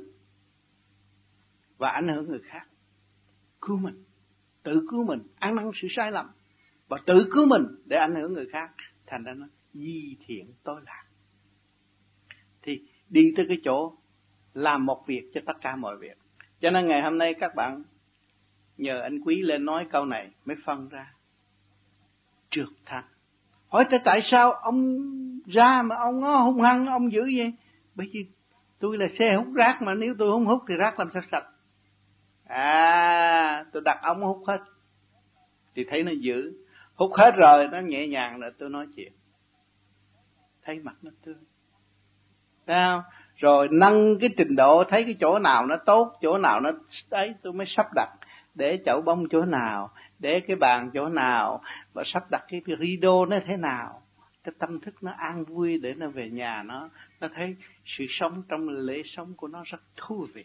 và ảnh hưởng người khác. Cứu mình, tự cứu mình, ăn năn sự sai lầm và tự cứu mình để ảnh hưởng người khác. Thành ra nó di thiện tối lạc. Thì đi tới cái chỗ làm một việc cho tất cả mọi việc. Cho nên ngày hôm nay các bạn nhờ anh Quý lên nói câu này mới phân ra trượt thanh. Hỏi tại sao ông ra mà ông hung hăng, ông dữ vậy? Bởi vì tôi là xe hút rác, mà nếu tôi không hút thì rác làm sao sạch? Tôi đặt ông hút hết. Thì thấy nó dữ. Hút hết rồi, nó nhẹ nhàng rồi tôi nói chuyện. Thấy mặt nó tươi. Thấy không? Rồi nâng cái trình độ, thấy cái chỗ nào nó tốt, chỗ nào nó đấy, tôi mới sắp đặt. Để chậu bông chỗ nào, để cái bàn chỗ nào, và sắp đặt cái rideau nó thế nào. Cái tâm thức nó an vui để nó về nhà nó thấy sự sống trong lễ sống của nó rất thú vị.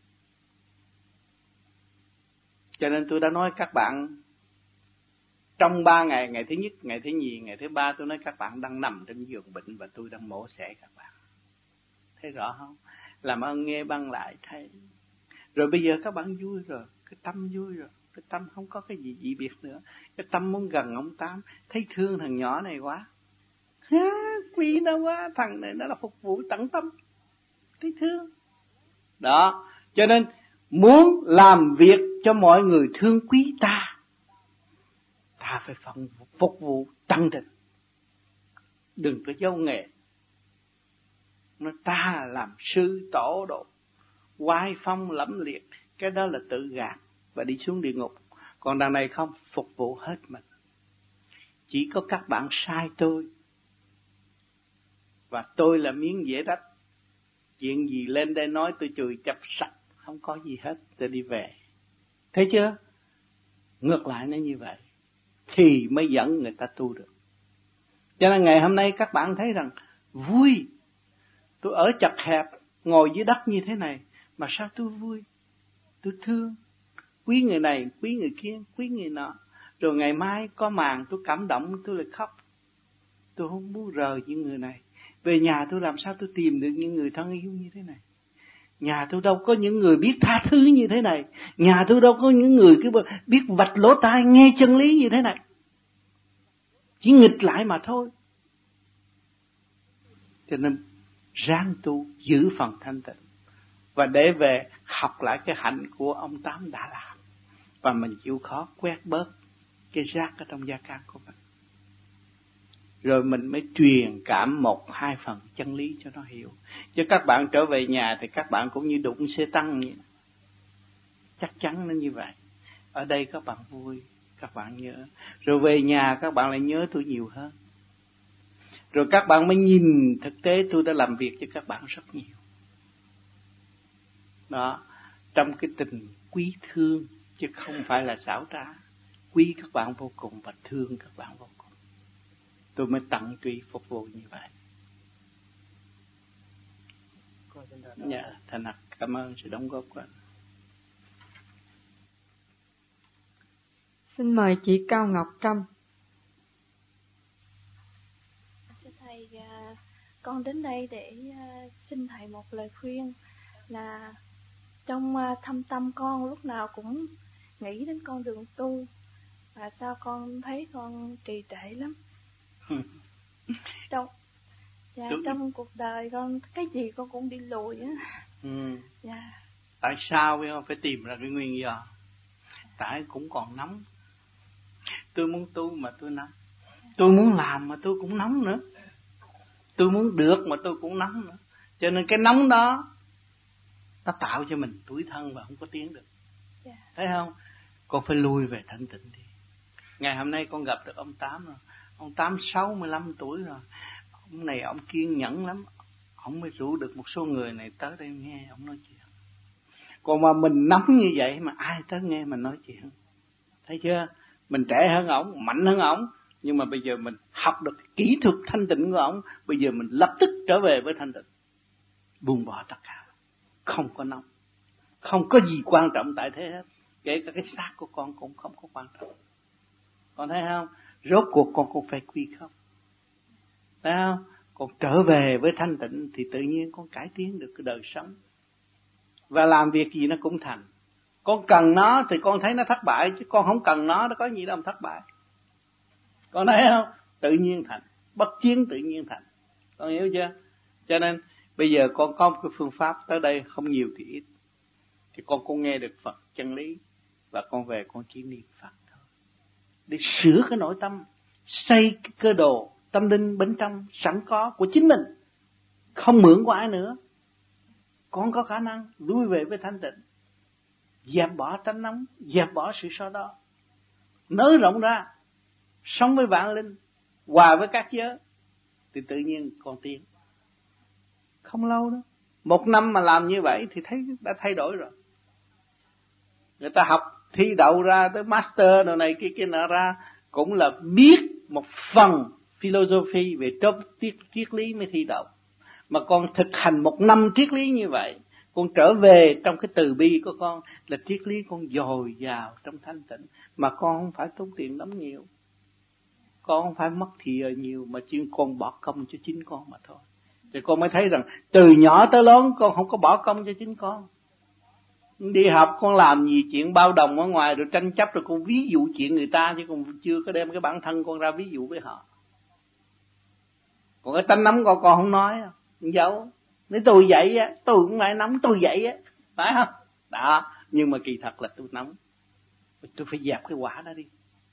Cho nên tôi đã nói các bạn trong 3 ngày, ngày thứ nhất, ngày thứ nhì, ngày thứ ba, tôi nói các bạn đang nằm trên giường bệnh và tôi đang mổ xẻ các bạn. Thấy rõ không? Làm ơn nghe băng lại thấy. Rồi bây giờ các bạn vui rồi, cái tâm vui rồi, cái tâm không có cái gì dị biệt nữa. Cái tâm muốn gần ông Tám, thấy thương thằng nhỏ này quá. Quý nó quá, thằng này nó là phục vụ tận tâm, thấy thương. Đó, cho nên muốn làm việc cho mọi người thương quý ta phải phục vụ chân tình. Đừng có giấu nghề. Nó ta làm sư tổ độ, oai phong lẫm liệt, cái đó là tự gạt và đi xuống địa ngục. Còn đằng này không, phục vụ hết mình. Chỉ có các bạn sai tôi, và tôi là miếng dễ rách. Chuyện gì lên đây nói tôi chửi chập sạch, không có gì hết, tôi đi về. Thấy chưa? Ngược lại nó như vậy thì mới dẫn người ta tu được. Cho nên ngày hôm nay các bạn thấy rằng vui. Tôi ở chật hẹp, ngồi dưới đất như thế này, mà sao tôi vui? Tôi thương, quý người này, quý người kia, quý người nọ. Rồi ngày mai có màn tôi cảm động, tôi lại khóc. Tôi không muốn rời những người này. Về nhà tôi làm sao tôi tìm được những người thân yêu như thế này? Nhà tôi đâu có những người biết tha thứ như thế này. Nhà tôi đâu có những người biết vạch lỗ tai nghe chân lý như thế này. Chỉ nghịch lại mà thôi. Cho nên ráng tu, giữ phần thanh tịnh, và để về học lại cái hạnh của ông Tám đã làm, và mình chịu khó quét bớt cái rác ở trong gia can của mình. Rồi mình mới truyền cảm 1-2 phần chân lý cho nó hiểu. Chứ các bạn trở về nhà thì các bạn cũng như đụng xe tăng vậy. Chắc chắn nó như vậy. Ở đây các bạn vui, các bạn nhớ. Rồi về nhà các bạn lại nhớ tôi nhiều hơn. Rồi các bạn mới nhìn thực tế tôi đã làm việc cho các bạn rất nhiều. Đó, trong cái tình quý thương, chứ không phải là xảo trá. Quý các bạn vô cùng và thương các bạn vô cùng. Tôi mới tận tụy phục vụ như vậy. Con xin Dạ, thành thật cảm ơn sự đóng góp của anh. Xin mời chị Cao Ngọc Trâm. Thưa thầy, con đến đây để xin thầy một lời khuyên là trong thâm tâm con lúc nào cũng nghĩ đến con đường tu, và sao con thấy con trì trệ lắm. Trong cuộc đời con cái gì con cũng đi lùi á. Dạ. Tại sao phải tìm ra cái nguyên do? Tại cũng còn nóng. Tôi muốn tu mà tôi nóng. Tôi muốn làm mà tôi cũng nóng nữa. Tôi muốn được mà tôi cũng nóng nữa. Cho nên cái nóng đó nó tạo cho mình tủi thân và không có tiến được. Thấy không? Con phải lui về thanh tịnh đi. Ngày hôm nay con gặp được ông Tám rồi. Ông Tám 65 tuổi rồi. Ông này ông kiên nhẫn lắm. Ông mới rủ được một số người này tới đây nghe ông nói chuyện. Còn mà mình nóng như vậy mà ai tới nghe mình nói chuyện. Thấy chưa? Mình trẻ hơn ổng, mạnh hơn ổng. Nhưng mà bây giờ mình học được kỹ thuật thanh tịnh của ổng. Bây giờ mình lập tức trở về với thanh tịnh. Buông bỏ tất cả. Không có nóng. Không có gì quan trọng tại thế hết. Kể cả cái xác của con cũng không có quan trọng. Con thấy không? Rốt cuộc con cũng phải quy không. Thấy không? Con trở về với thanh tịnh thì tự nhiên con cải tiến được cái đời sống. Và làm việc gì nó cũng thành. Con cần nó thì con thấy nó thất bại. Chứ con không cần nó có gì đâu mà thất bại. Con thấy không? Tự nhiên thành. Bất chiến tự nhiên thành. Con hiểu chưa? Cho nên bây giờ con có một cái phương pháp tới đây không nhiều thì ít. Thì con cũng nghe được Phật chân lý. Và con về con chỉ niệm Phật thôi. Để sửa cái nội tâm. Xây cái cơ đồ tâm linh bên trong sẵn có của chính mình. Không mượn của ai nữa. Con có khả năng lui về với thanh tịnh. Dẹp bỏ tánh nóng. Dẹp bỏ sự so đo. Nới rộng ra. Sống với vạn linh. Hòa với các giới. Thì tự nhiên con tiến. Không lâu đâu. 1 năm mà làm như vậy thì thấy đã thay đổi rồi. Người ta học thi đậu ra tới master đồ này kia nọ ra cũng là biết một phần philosophy về triết lý mới thi đậu. Mà con thực hành 1 năm triết lý như vậy, con trở về trong cái từ bi của con là triết lý con dồi dào trong thanh tịnh. Mà con không phải tốn tiền lắm nhiều. Con không phải mất thì nhiều mà chỉ con bỏ công cho chính con mà thôi. Thì con mới thấy rằng từ nhỏ tới lớn con không có bỏ công cho chính con. Đi học con làm gì chuyện bao đồng ở ngoài rồi tranh chấp rồi con ví dụ chuyện người ta chứ con chưa có đem cái bản thân con ra ví dụ với họ. Còn cái tánh nóng con không nói, không giấu. Nếu tôi vậy á, tôi cũng phải nóng, tôi vậy á, phải không? Đó, nhưng mà kỳ thật là tôi nóng. Tôi phải dẹp cái quả đó đi.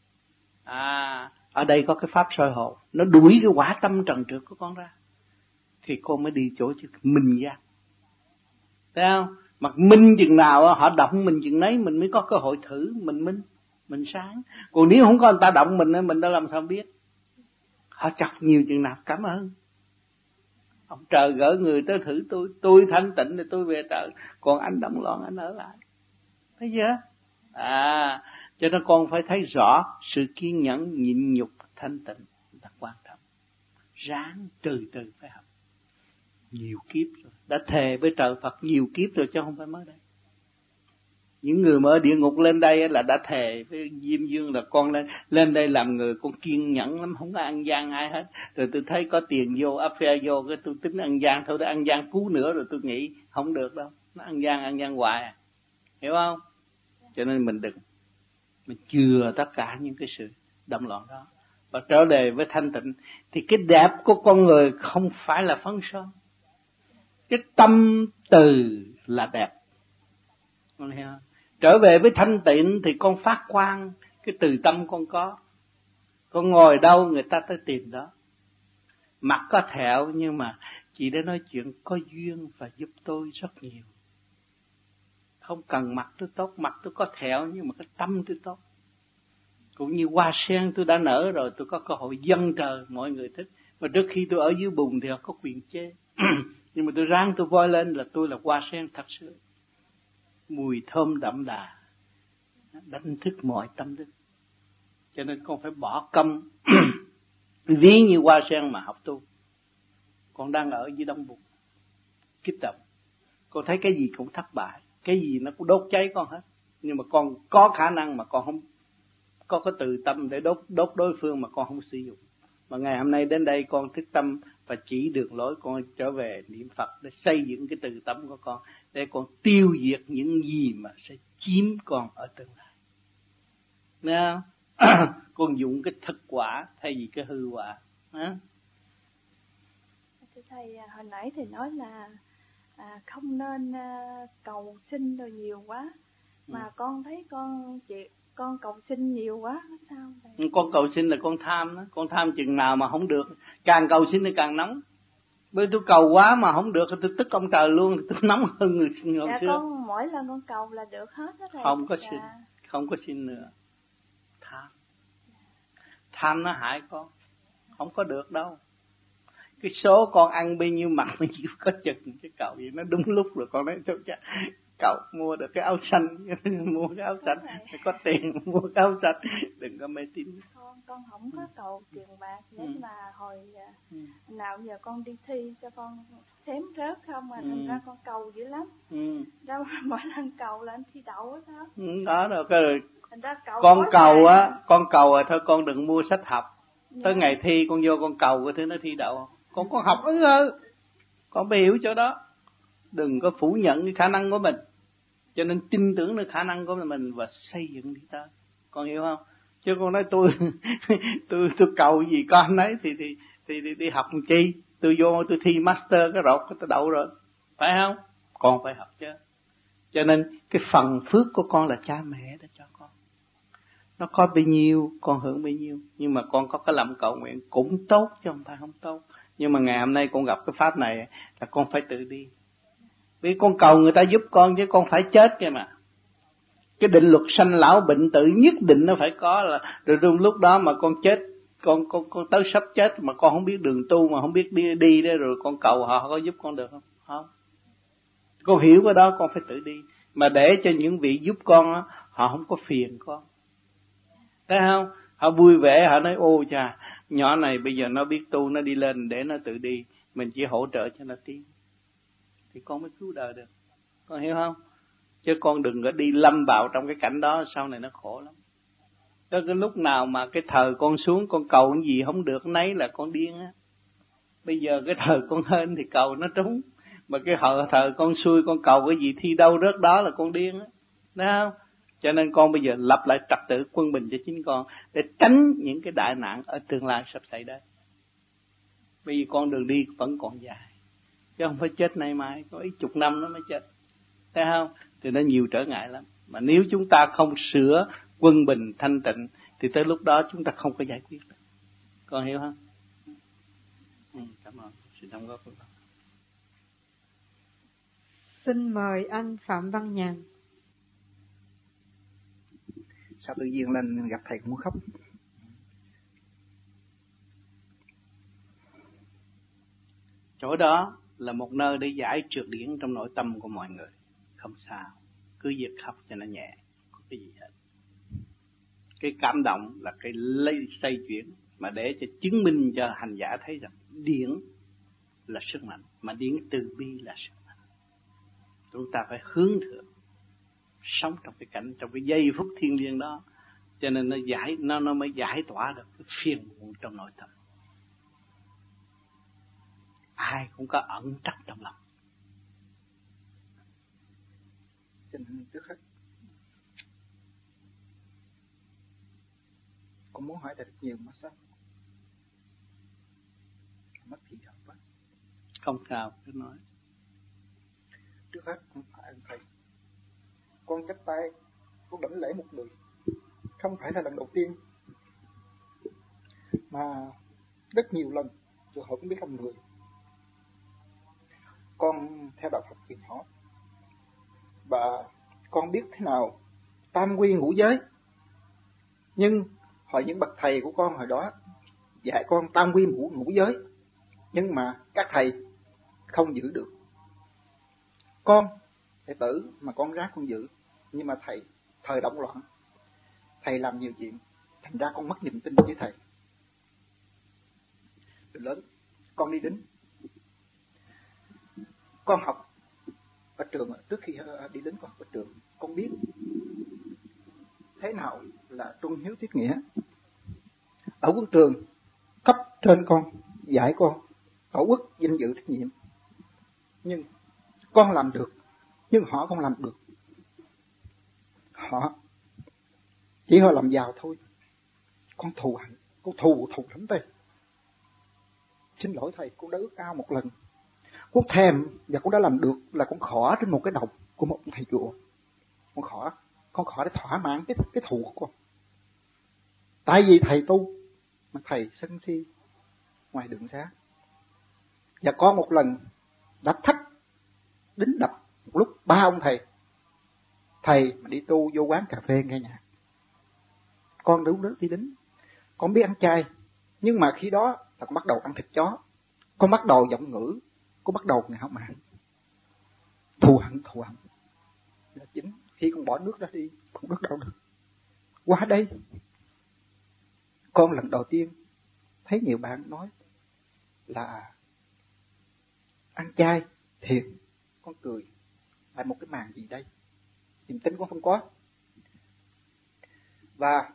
Ở đây có cái pháp soi hồn, nó đuổi cái quả tâm trần trượt của con ra. Thì con mới đi chỗ minh giác. Thấy không? Mà minh chừng nào họ động mình chừng nấy mình mới có cơ hội thử mình minh, mình sáng. Còn nếu không có người ta động mình đã làm sao biết. Họ chọc nhiều chừng nào cảm ơn. Ông trời gỡ người tới thử tôi thanh tịnh thì tôi về trời. Còn anh động loạn anh ở lại. Thấy chưa? Cho nên con phải thấy rõ sự kiên nhẫn, nhịn nhục, thanh tịnh là quan trọng. Ráng từ từ phải học. Nhiều kiếp rồi. Đã thề với trời Phật nhiều kiếp rồi chứ không phải mới đây. Những người mà ở địa ngục lên đây là đã thề với Diêm Dương là con lên đây làm người, con kiên nhẫn lắm, không có ăn gian ai hết. Rồi tôi thấy có tiền vô, affair vô, cái tôi tính ăn gian thôi, để ăn gian cứu nữa rồi tôi nghĩ không được đâu. Nó ăn gian hoài à. Hiểu không? Cho nên mình chừa tất cả những cái sự động loạn đó. Và trở về với thanh tịnh thì cái đẹp của con người không phải là phấn son. Cái tâm từ là đẹp. Con hiểu không? Trở về với thanh tịnh thì con phát quang cái từ tâm con có. Con ngồi đâu người ta tới tìm đó. Mặt có thẹo nhưng mà chị đã nói chuyện có duyên và giúp tôi rất nhiều. Không cần mặt tôi tốt, mặt tôi có thẹo nhưng mà cái tâm tôi tốt. Cũng như hoa sen tôi đã nở rồi, tôi có cơ hội dâng trời, mọi người thích. Mà trước khi tôi ở dưới bùn thì họ có quyền chê. Nhưng mà tôi ráng tôi voi lên là tôi là hoa sen thật sự. Mùi thơm đậm đà, đánh thức mọi tâm thức. Cho nên con phải bỏ công ví như hoa sen mà học tu. Con đang ở dưới đông bùn, kích động, Con thấy cái gì cũng thất bại, cái gì nó cũng đốt cháy con hết. Nhưng mà con có khả năng mà con không có cái từ tâm để đốt đối phương mà con không sử dụng. Mà ngày hôm nay đến đây con thức tâm và chỉ đường lối con trở về niệm Phật để xây dựng cái từ tâm của con, để con tiêu diệt những gì mà sẽ chiếm con ở tương lai. Nghe không? Con dùng cái thực quả thay vì cái hư quả. Thưa thầy, hồi nãy thầy nói là không nên cầu xin rồi nhiều quá, mà con thấy con cầu xin nhiều quá, sao vậy? Con cầu xin là con tham đó, con tham chừng nào mà không được, càng cầu xin thì càng nóng. Bởi tôi cầu quá mà không được, tôi tức ông trời luôn, tôi nóng hơn người xin hồi xưa. Con mỗi lần con cầu là được hết đó thầy. Không có xin, không có xin nữa. Tham nó hại con, không có được đâu. Cái số con ăn bao nhiêu mặc bao nhiêu có chừng, cái cầu gì nó đúng lúc rồi con nói thôi chứ. Cậu mua được cái áo xanh, mua cái áo xanh, có tiền mua cái áo xanh, đừng có mê tín. Con không có cầu tiền bạc, nhưng mà hồi nào giờ con đi thi cho con xém rớt không mà thành ra con cầu dữ lắm. Đâu mỗi lần cầu là anh thi đậu á sao? Đó rồi cái con cầu rồi thôi con đừng mua sách học. Tới ngày thi con vô con cầu cái thứ nó thi đậu. Con học con phải hiểu chỗ đó. Đừng có phủ nhận cái khả năng của mình. Cho nên tin tưởng được khả năng của mình và xây dựng đi tới. Con hiểu không? Chứ con nói tôi cầu gì con ấy thì đi học làm chi? Tôi vô tôi thi master cái rột tôi đậu rồi. Phải không? Con phải học chứ. Cho nên cái phần phước của con là cha mẹ đã cho con. Nó có bao nhiêu con hưởng bấy nhiêu. Nhưng mà con có cái lòng cầu nguyện cũng tốt chứ không phải không tốt. Nhưng mà ngày hôm nay con gặp cái pháp này là con phải tự đi. Vì con cầu người ta giúp con chứ con phải chết kìa mà. Cái định luật sanh lão bệnh tử nhất định nó phải có là rồi trong lúc đó mà con chết, con tới sắp chết mà con không biết đường tu mà không biết đi đó rồi con cầu họ có giúp con được không? Không. Con hiểu cái đó con phải tự đi. Mà để cho những vị giúp con đó, họ không có phiền con. Thấy không? Họ vui vẻ, họ nói ô chà, nhỏ này bây giờ nó biết tu, nó đi lên để nó tự đi. Mình chỉ hỗ trợ cho nó tiến. Thì con mới cứu đời được. Con hiểu không? Chứ con đừng có đi lâm vào trong cái cảnh đó, sau này nó khổ lắm. Tới cái lúc nào mà cái thời con xuống, con cầu cái gì không được nấy là con điên á. Bây giờ cái thời con hên thì cầu nó trúng. Mà cái thời con xui, con cầu cái gì thi đâu rớt đó là con điên á. Thấy không? Cho nên con bây giờ lập lại trật tự quân bình cho chính con, để tránh những cái đại nạn ở tương lai sắp xảy đến. Bởi vì con đường đi vẫn còn dài. Chứ không phải chết nay mai, có ít chục năm nó mới chết. Thấy không? Thì nó nhiều trở ngại lắm. Mà nếu chúng ta không sửa quân bình thanh tịnh thì tới lúc đó chúng ta không có giải quyết được. Con hiểu không? Cảm ơn sự đóng góp của con. Xin mời anh Phạm Văn Nhàn. Sao tự nhiên lên gặp thầy cũng muốn khóc? Chỗ đó là một nơi để giải trượt điển trong nội tâm của mọi người. Không sao. Cứ việc khóc cho nó nhẹ. Không có cái gì hết. Cái cảm động là cái xây chuyển. Mà để cho chứng minh cho hành giả thấy rằng điển là sức mạnh. Mà điển từ bi là sức mạnh. Chúng ta phải hướng thượng. Sống trong cái cảnh, trong cái giây phút thiêng liêng đó. Cho nên nó mới giải tỏa được cái phiền muộn trong nội tâm. Ai cũng có ẩn trắc trong lòng. Xin trước hết con muốn hỏi thầy rất nhiều mà sao mất gì học quá. Không sao, cứ nói. Trước hết con phải thầy, con chắp tay con đảnh lễ một người, không phải là lần đầu tiên mà rất nhiều lần rồi họ cũng biết ông người. Con theo đạo Phật từ nhỏ và con biết thế nào tam quy ngũ giới, nhưng hỏi những bậc thầy của con hồi đó dạy con tam quy ngũ giới, nhưng mà các thầy không giữ được. Con đệ tử mà con ráng con giữ, nhưng mà thầy thời động loạn, thầy làm nhiều chuyện, thành ra con mất niềm tin với thầy. Từ lớn con đi đến, con học ở trường, trước khi đi đến con học ở trường, con biết thế nào là trung hiếu tiết nghĩa. Ở quân trường, cấp trên con dạy con ở quốc danh dự trách nhiệm, nhưng con làm được, nhưng họ không làm được. Họ chỉ họ làm giàu thôi. Con thù hận, con thù lắm đây. Xin lỗi thầy, con đã ước ao một lần, con thèm và con đã làm được là con khỏ trên một cái đầu của một thầy chùa. Con khỏ để thỏa mãn cái thù của con. Tại vì thầy tu mà thầy sân si ngoài đường xá. Và có một lần đã thách đính đập một lúc 3 ông thầy mà đi tu vô quán cà phê nghe nhạc. Con đúng đó đi đính. Con biết ăn chay, nhưng mà khi đó là con bắt đầu ăn thịt chó, con bắt đầu giọng ngữ, con bắt đầu ngạo mạn, thù hận là chính. Khi con bỏ nước ra đi, con bước đâu được. Qua đây con lần đầu tiên thấy nhiều bạn nói là ăn chay thiền, con cười lại một cái màn gì đây, niềm tin con không có. Và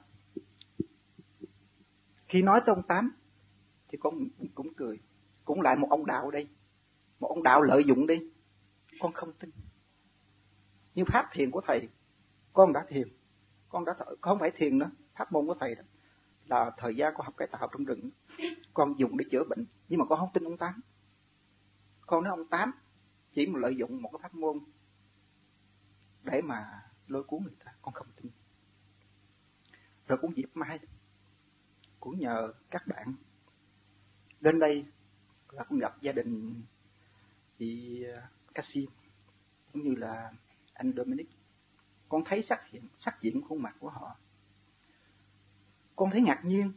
khi nói tới ông Tám thì con cũng cười, cũng lại một ông đạo đây, một ông đạo lợi dụng đi, con không tin. Như pháp thiền của thầy, con đã thiền, con không phải thiền nữa, pháp môn của thầy đó là thời gian con học cải tạo trong rừng, con dùng để chữa bệnh, nhưng mà con không tin ông Tám. Con nói ông Tám chỉ mà lợi dụng một cái pháp môn để mà lôi cuốn người ta, con không tin. Rồi cũng dịp mai cũng nhờ các bạn lên đây là con gặp gia đình chị Cassie cũng như là anh Dominic. Con thấy sắc diện khuôn mặt của họ, con thấy ngạc nhiên.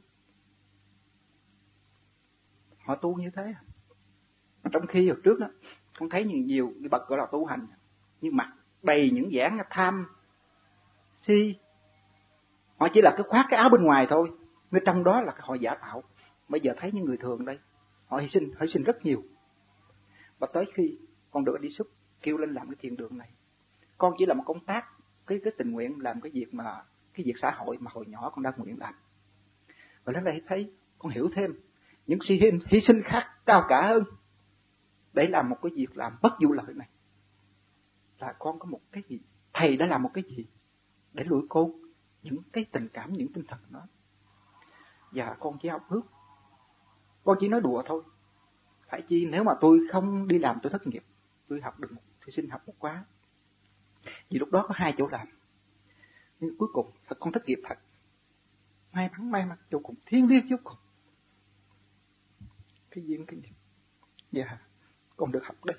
Họ tu như thế, trong khi hồi trước đó con thấy nhiều cái bậc gọi là tu hành nhưng mặt đầy những dáng tham si. Họ chỉ là cái khoác cái áo bên ngoài thôi, nhưng trong đó là họ giả tạo. Bây giờ thấy những người thường đây, họ hy sinh rất nhiều. Và tới khi con được đi xúc kêu lên làm cái thiền đường này, con chỉ là một công tác, cái tình nguyện làm cái việc xã hội mà hồi nhỏ con đã nguyện làm. Và đến đây thấy con hiểu thêm những hy sinh khác cao cả hơn để làm một cái việc làm bất vụ lợi này. Là con có một cái gì, thầy đã làm một cái gì để nuôi con, những cái tình cảm, những tinh thần đó. Và con chỉ học ước, con chỉ nói đùa thôi. Phải chi nếu mà tôi không đi làm tôi thất nghiệp, tôi xin học một khóa. Vì lúc đó có 2 chỗ làm, nhưng cuối cùng thật con thất nghiệp thật. May mắn chỗ cùng, thiêng liêng vô cùng. Cái duyên cái nghiệp. Dạ, con được học đây.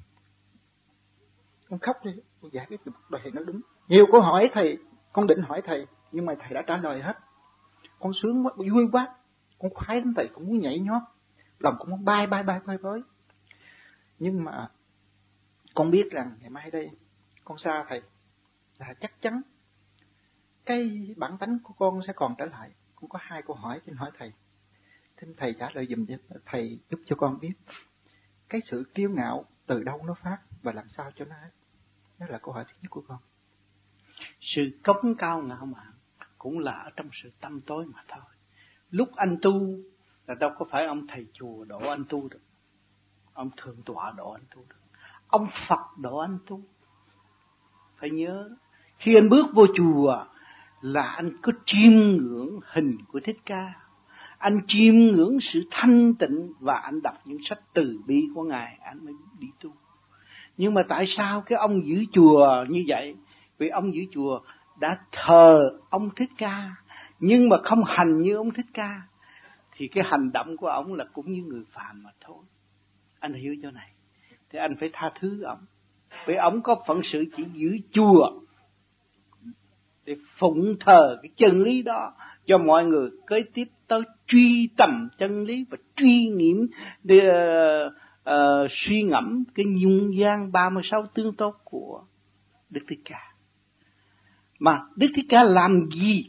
Con khóc đi, con giải quyết được đời nó đúng. Nhiều câu hỏi thầy, con định hỏi thầy, nhưng mà thầy đã trả lời hết. Con sướng quá, vui quá, con khoái lắm thầy, con muốn nhảy nhót, lòng con muốn bay với. Nhưng mà con biết rằng ngày mai đây con xa thầy là chắc chắn cái bản tánh của con sẽ còn trở lại. Con có 2 câu hỏi xin hỏi thầy, xin thầy trả lời giùm, thầy giúp cho con biết cái sự kiêu ngạo từ đâu nó phát và làm sao cho nó hết. Đó là câu hỏi thứ nhất của con. Sự cống cao ngạo mạn cũng là ở trong sự tâm tối mà thôi. Lúc anh tu là đâu có phải ông thầy chùa độ anh tu được, ông thượng tọa độ anh tu được, ông Phật độ anh tu. Phải nhớ, khi anh bước vô chùa là anh có chiêm ngưỡng hình của Thích Ca, anh chiêm ngưỡng sự thanh tịnh và anh đọc những sách từ bi của Ngài, anh mới đi tu. Nhưng mà tại sao cái ông giữ chùa như vậy? Vì ông giữ chùa đã thờ ông Thích Ca nhưng mà không hành như ông Thích Ca, thì cái hành động của ông là cũng như người phàm mà thôi. Anh hiểu chỗ này thì anh phải tha thứ ông, vì ông có phận sự chỉ giữ chùa để phụng thờ cái chân lý đó cho mọi người kế tiếp tới truy tầm chân lý và truy nghiệm để suy ngẫm cái nhung gian 36 tương tốt của Đức Thích Ca. Mà Đức Thích Ca làm gì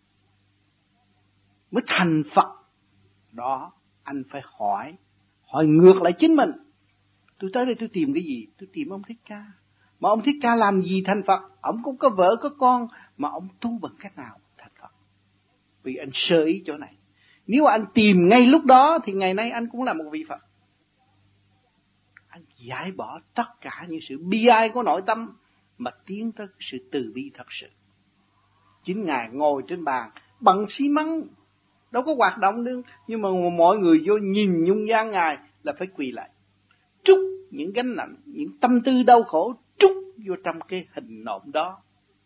mới thành Phật? Đó anh phải hỏi ngược lại chính mình. Tôi tới đây tôi tìm cái gì? Tôi tìm ông Thích Ca. Mà ông Thích Ca làm gì thành Phật? Ông cũng có vợ có con, mà ông tu bằng cách nào thành Phật? Vì anh sơ ý chỗ này. Nếu anh tìm ngay lúc đó thì ngày nay anh cũng là một vị Phật. Anh giải bỏ tất cả những sự bi ai của nội tâm mà tiến tới sự từ bi thật sự. Chính Ngài ngồi trên bàn bằng xi măng, đâu có hoạt động nữa, nhưng mà mọi người vô nhìn nhung nhang Ngài là phải quỳ lại, trút những gánh nặng, những tâm tư đau khổ trút vô trong cái hình nộm đó.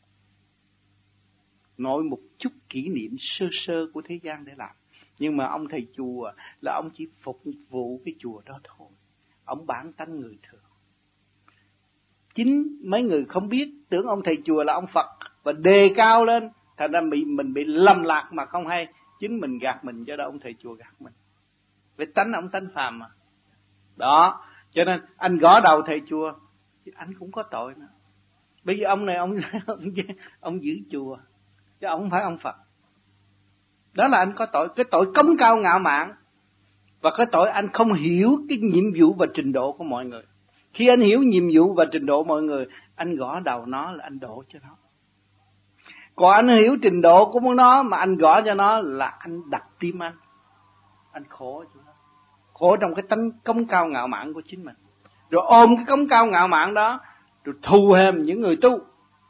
Nói một chút kỷ niệm sơ sơ của thế gian để làm. Nhưng mà ông thầy chùa là ông chỉ phục vụ cái chùa đó thôi. Ông bản tánh người thường. Chính mấy người không biết, tưởng ông thầy chùa là ông Phật và đề cao lên, thành ra mình bị lầm lạc mà không hay. Chính mình gạt mình, cho đó ông thầy chùa gạt mình. Với tánh ông tánh phàm mà. Đó, cho nên anh gõ đầu thầy chùa, anh cũng có tội nữa. Bây giờ ông này ông giữ chùa, chứ ông không phải ông Phật. Đó là anh có tội, cái tội cống cao ngạo mạn, và cái tội anh không hiểu cái nhiệm vụ và trình độ của mọi người. Khi anh hiểu nhiệm vụ và trình độ mọi người, anh gõ đầu nó là anh độ cho nó. Còn anh hiểu trình độ của nó mà anh gõ cho nó là anh đặt tim anh. Anh khổ cho nó. Khổ trong cái tánh cống cao ngạo mạn của chính mình. Rồi ôm cái cống cao ngạo mạn đó, rồi thù hèm những người tu.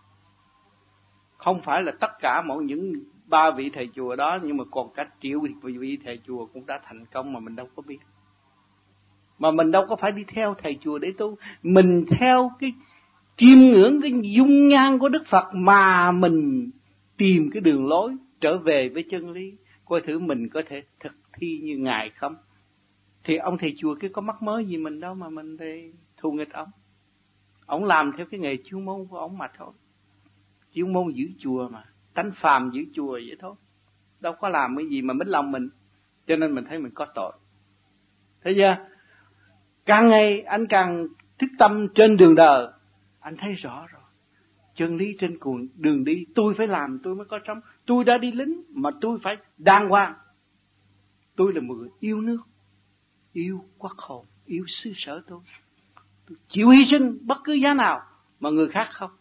Không phải là tất cả mỗi những 3 vị thầy chùa đó, nhưng mà còn cả triệu vị thầy chùa cũng đã thành công mà mình đâu có biết. Mà mình đâu có phải đi theo thầy chùa để tu. Mình theo cái chiêm ngưỡng cái dung nhan của Đức Phật mà mình tìm cái đường lối trở về với chân lý. Coi thử mình có thể thực thi như Ngài không. Thì ông thầy chùa cái có mắc mớ gì mình đâu mà mình thì thù nghịch ông. Ông làm theo cái nghề chuyên môn của ông mà thôi. Chuyên môn giữ chùa mà. Tánh phàm giữ chùa vậy thôi. Đâu có làm cái gì mà mít lòng mình. Cho nên mình thấy mình có tội. Thấy chưa? Càng ngày anh càng thức tâm trên đường đời, anh thấy rõ rồi. Chân lý trên cùng đường đi, tôi phải làm tôi mới có sống. Tôi đã đi lính mà tôi phải đàng hoàng. Tôi là một người yêu nước, yêu quốc hồn, yêu xứ sở tôi. Tôi chịu hy sinh bất cứ giá nào mà người khác không.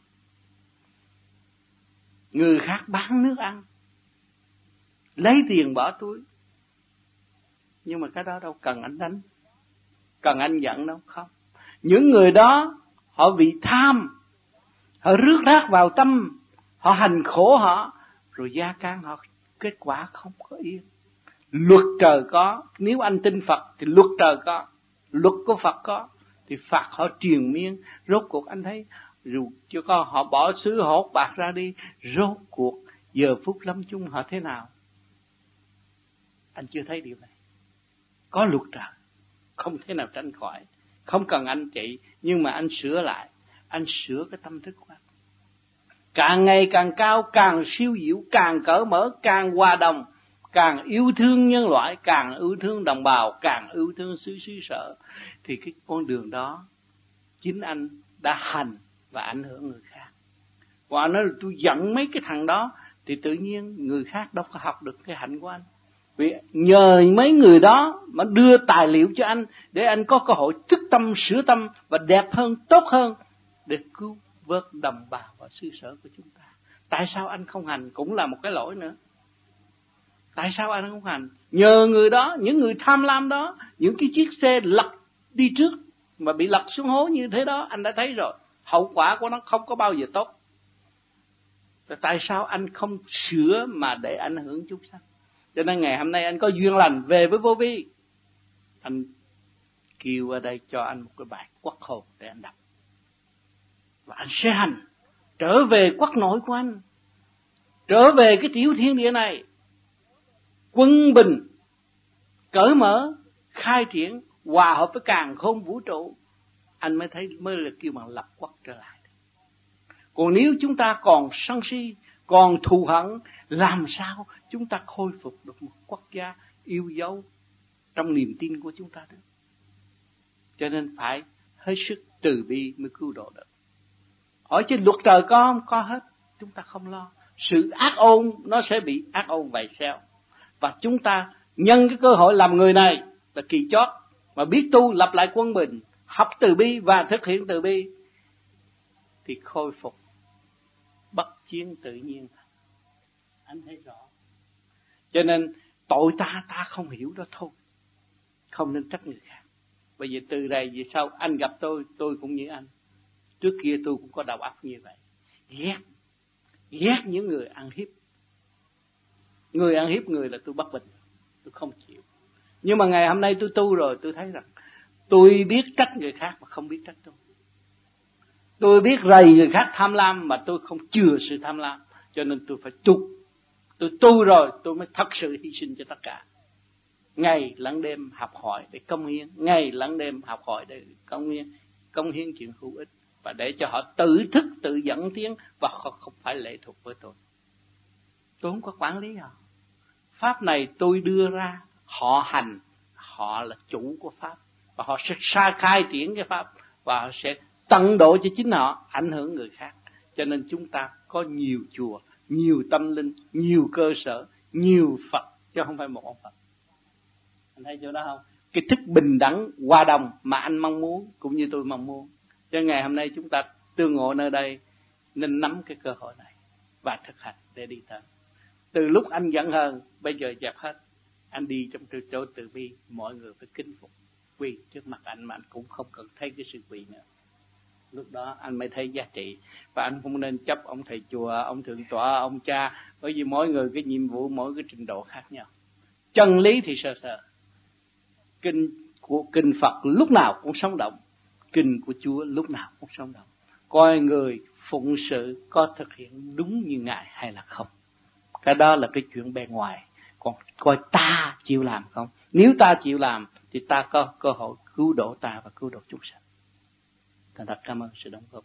Người khác bán nước ăn, lấy tiền bỏ túi. Nhưng mà cái đó đâu cần anh đánh, cần anh giận đâu, không. Những người đó họ vì tham, họ rước rác vào tâm, họ hành khổ họ, rồi gia can họ kết quả không có yên. Luật trời có, nếu anh tin Phật thì luật trời có, luật của Phật có, thì Phật họ triền miên. Rốt cuộc anh thấy, dù cho con họ bỏ xứ họ hốt bạc ra đi, rốt cuộc giờ phút lâm chung họ thế nào? Anh chưa thấy điều này. Có luật trời, không thể nào tránh khỏi. Không cần anh trị, nhưng mà anh sửa lại. Anh sửa cái tâm thức của anh. Càng ngày càng cao, càng siêu diệu, càng cởi mở, càng hòa đồng, càng yêu thương nhân loại, càng yêu thương đồng bào, càng yêu thương xứ sở. Thì cái con đường đó, chính anh đã hành và ảnh hưởng người khác. Và anh nói là tôi giận mấy cái thằng đó, thì tự nhiên người khác đâu có học được cái hạnh của anh. Vì nhờ mấy người đó mà đưa tài liệu cho anh, để anh có cơ hội thức tâm, sửa tâm và đẹp hơn, tốt hơn, để cứu vớt đồng bào và xứ sở của chúng ta. Tại sao anh không hành cũng là một cái lỗi nữa. Tại sao anh không hành? Nhờ người đó, những người tham lam đó, những cái chiếc xe lật đi trước mà bị lật xuống hố như thế đó, anh đã thấy rồi. Hậu quả của nó không có bao giờ tốt. Tại sao anh không sửa mà để ảnh hưởng chúng sanh? Cho nên ngày hôm nay anh có duyên lành về với vô vi, anh kêu ở đây cho anh một cái bài quốc hồn để anh đọc. Và anh sẽ hành, trở về quốc nội của anh, trở về cái tiểu thiên địa này, quân bình, cởi mở, khai triển, hòa hợp với càn khôn vũ trụ. Anh mới thấy, mới là kêu bằng lập quốc trở lại. Còn nếu chúng ta còn sân si, còn thù hận, làm sao chúng ta khôi phục được một quốc gia yêu dấu trong niềm tin của chúng ta được? Cho nên phải hết sức từ bi mới cứu độ được. Hỏi chứ luật trời có không? Có hết. Chúng ta không lo. Sự ác ôn nó sẽ bị ác ôn vầy xeo. Và chúng ta nhân cái cơ hội làm người này là kỳ chót, mà biết tu lập lại quân bình, học từ bi và thực hiện từ bi, thì khôi phục bất chiến tự nhiên. Anh thấy rõ. Cho nên tội ta không hiểu đó thôi. Không nên trách người khác. Bây giờ từ đây về sau anh gặp tôi cũng như anh. Trước kia tôi cũng có đầu óc như vậy. Ghét những người ăn hiếp. Người ăn hiếp người là tôi bất bình. Tôi không chịu. Nhưng mà ngày hôm nay tôi tu rồi, tôi thấy rằng tôi biết trách người khác mà không biết trách tôi. Tôi biết rầy người khác tham lam mà tôi không chừa sự tham lam. Cho nên tôi phải tu. Tôi tu rồi tôi mới thật sự hy sinh cho tất cả. Ngày lẫn đêm học hỏi để công hiến. Ngày lẫn đêm học hỏi để công hiến chuyện hữu ích. Và để cho họ tự thức, tự dẫn tiến. Và họ không phải lệ thuộc với tôi. Tôi không có quản lý họ. Pháp này tôi đưa ra. Họ hành. Họ là chủ của Pháp. Và họ sẽ khai triển cái Pháp. Và họ sẽ tận độ cho chính họ, ảnh hưởng người khác. Cho nên chúng ta có nhiều chùa, nhiều tâm linh, nhiều cơ sở, nhiều Phật, chứ không phải một ông Phật. Anh thấy chỗ đó không? Cái thức bình đẳng, hòa đồng mà anh mong muốn, cũng như tôi mong muốn. Cho ngày hôm nay chúng ta tương ngộ nơi đây, nên nắm cái cơ hội này và thực hành để đi tới. Từ lúc anh giận hờn, bây giờ dẹp hết. Anh đi trong chỗ từ bi, mọi người phải kính phục, quỳ trước mặt anh mà anh cũng không cần thấy cái sự quỳ nữa. Lúc đó anh mới thấy giá trị. Và anh không nên chấp ông thầy chùa, ông thượng tọa, ông cha. Bởi vì mỗi người cái nhiệm vụ, mỗi cái trình độ khác nhau. Chân lý thì sơ sơ. Kinh Phật lúc nào cũng sống động. Kinh của Chúa lúc nào cũng sống động. Coi người phụng sự có thực hiện đúng như Ngài hay là không. Cái đó là cái chuyện bề ngoài. Còn coi ta chịu làm không. Nếu ta chịu làm thì ta có cơ hội cứu độ ta và cứu độ chúng sanh. Thành thật cảm ơn sự đóng góp.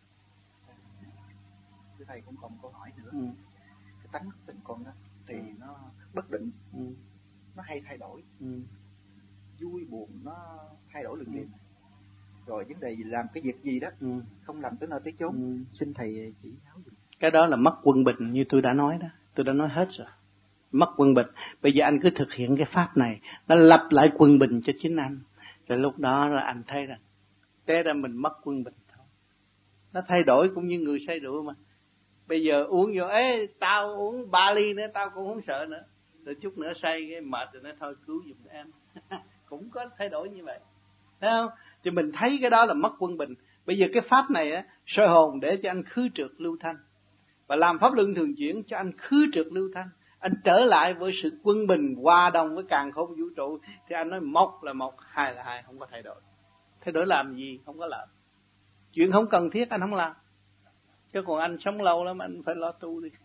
Thầy cũng còn một câu hỏi nữa. Cái tánh của tình con đó thì nó bất định, nó hay thay đổi, vui buồn nó thay đổi liền. Rồi vấn đề gì làm cái việc gì đó không làm tới nơi tới chốn, xin thầy chỉ giáo dùm. Cái đó là mất quân bình như tôi đã nói đó. Tôi đã nói hết rồi. Mất quân bình. Bây giờ anh cứ thực hiện cái pháp này, nó lập lại quân bình cho chính anh. Rồi lúc đó là anh thấy rằng thế ra mình mất quân bình thôi. Nó thay đổi cũng như người say rượu mà. Bây giờ uống vô, tao uống 3 ly nữa, tao cũng không sợ nữa. Rồi chút nữa say cái mệt rồi nó thôi cứu giùm em. Cũng có thay đổi như vậy. Thấy không? Thì mình thấy cái đó là mất quân bình. Bây giờ cái pháp này á, soi hồn để cho anh khứ trượt lưu thanh. Và làm pháp luân thường chuyển cho anh khứ trượt lưu thanh. Anh trở lại với sự quân bình, hòa đồng với càn khôn vũ trụ. Thì anh nói một là một, hai là hai, không có thay đổi. Thay đổi làm gì? Không có lợi. Chuyện không cần thiết anh không làm. Chứ còn anh sống lâu lắm, anh phải lo tu đi.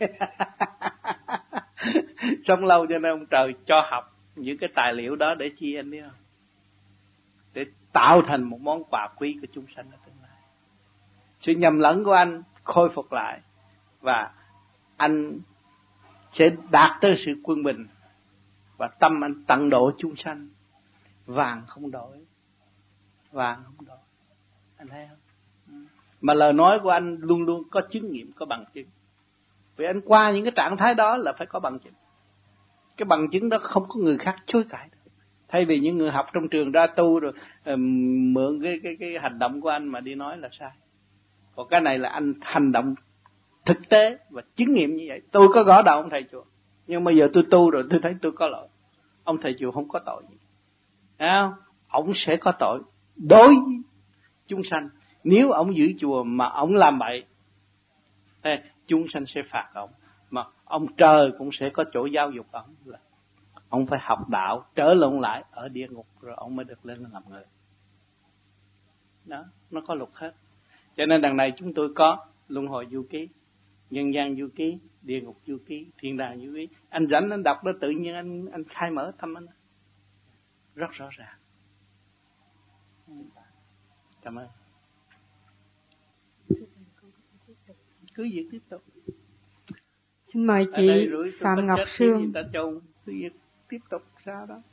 Sống lâu cho nên ông trời cho học những cái tài liệu đó để chi anh biết không? Để tạo thành một món quà quý của chúng sanh ở tương lai. Sự nhầm lẫn của anh khôi phục lại. Và anh sẽ đạt tới sự quân bình. Và tâm anh tận độ chúng sanh. Vàng không đổi. Vàng không đổi. Anh thấy không? Mà lời nói của anh luôn luôn có chứng nghiệm, có bằng chứng. Vì anh qua những cái trạng thái đó là phải có bằng chứng. Cái bằng chứng đó không có người khác chối cãi được. Thay vì những người học trong trường ra tu rồi mượn cái hành động của anh mà đi nói là sai. Còn cái này là anh hành động thực tế và chứng nghiệm như vậy. Tôi có gõ đầu ông thầy chùa, nhưng bây giờ tôi tu rồi tôi thấy tôi có lỗi. Ông thầy chùa không có tội gì. Thấy không? Ông sẽ có tội đối với chúng sanh. Nếu ông giữ chùa mà ông làm bậy, chúng sanh sẽ phạt ông. Mà ông trời cũng sẽ có chỗ giáo dục ông. Là ông phải học đạo, trở lộn lại ở địa ngục rồi ông mới được lên làm người. Đó, nó có luật hết. Cho nên đằng này chúng tôi có luân hồi du ký, nhân gian du ký, địa ngục du ký, thiên đàng du ký. Anh rảnh anh đọc đó tự nhiên anh khai mở tâm anh. Rất rõ ràng. Cảm ơn. Cứ việc tiếp tục. Xin mời chị Phạm Ngọc Sương. Cứ việc tiếp tục sao đó.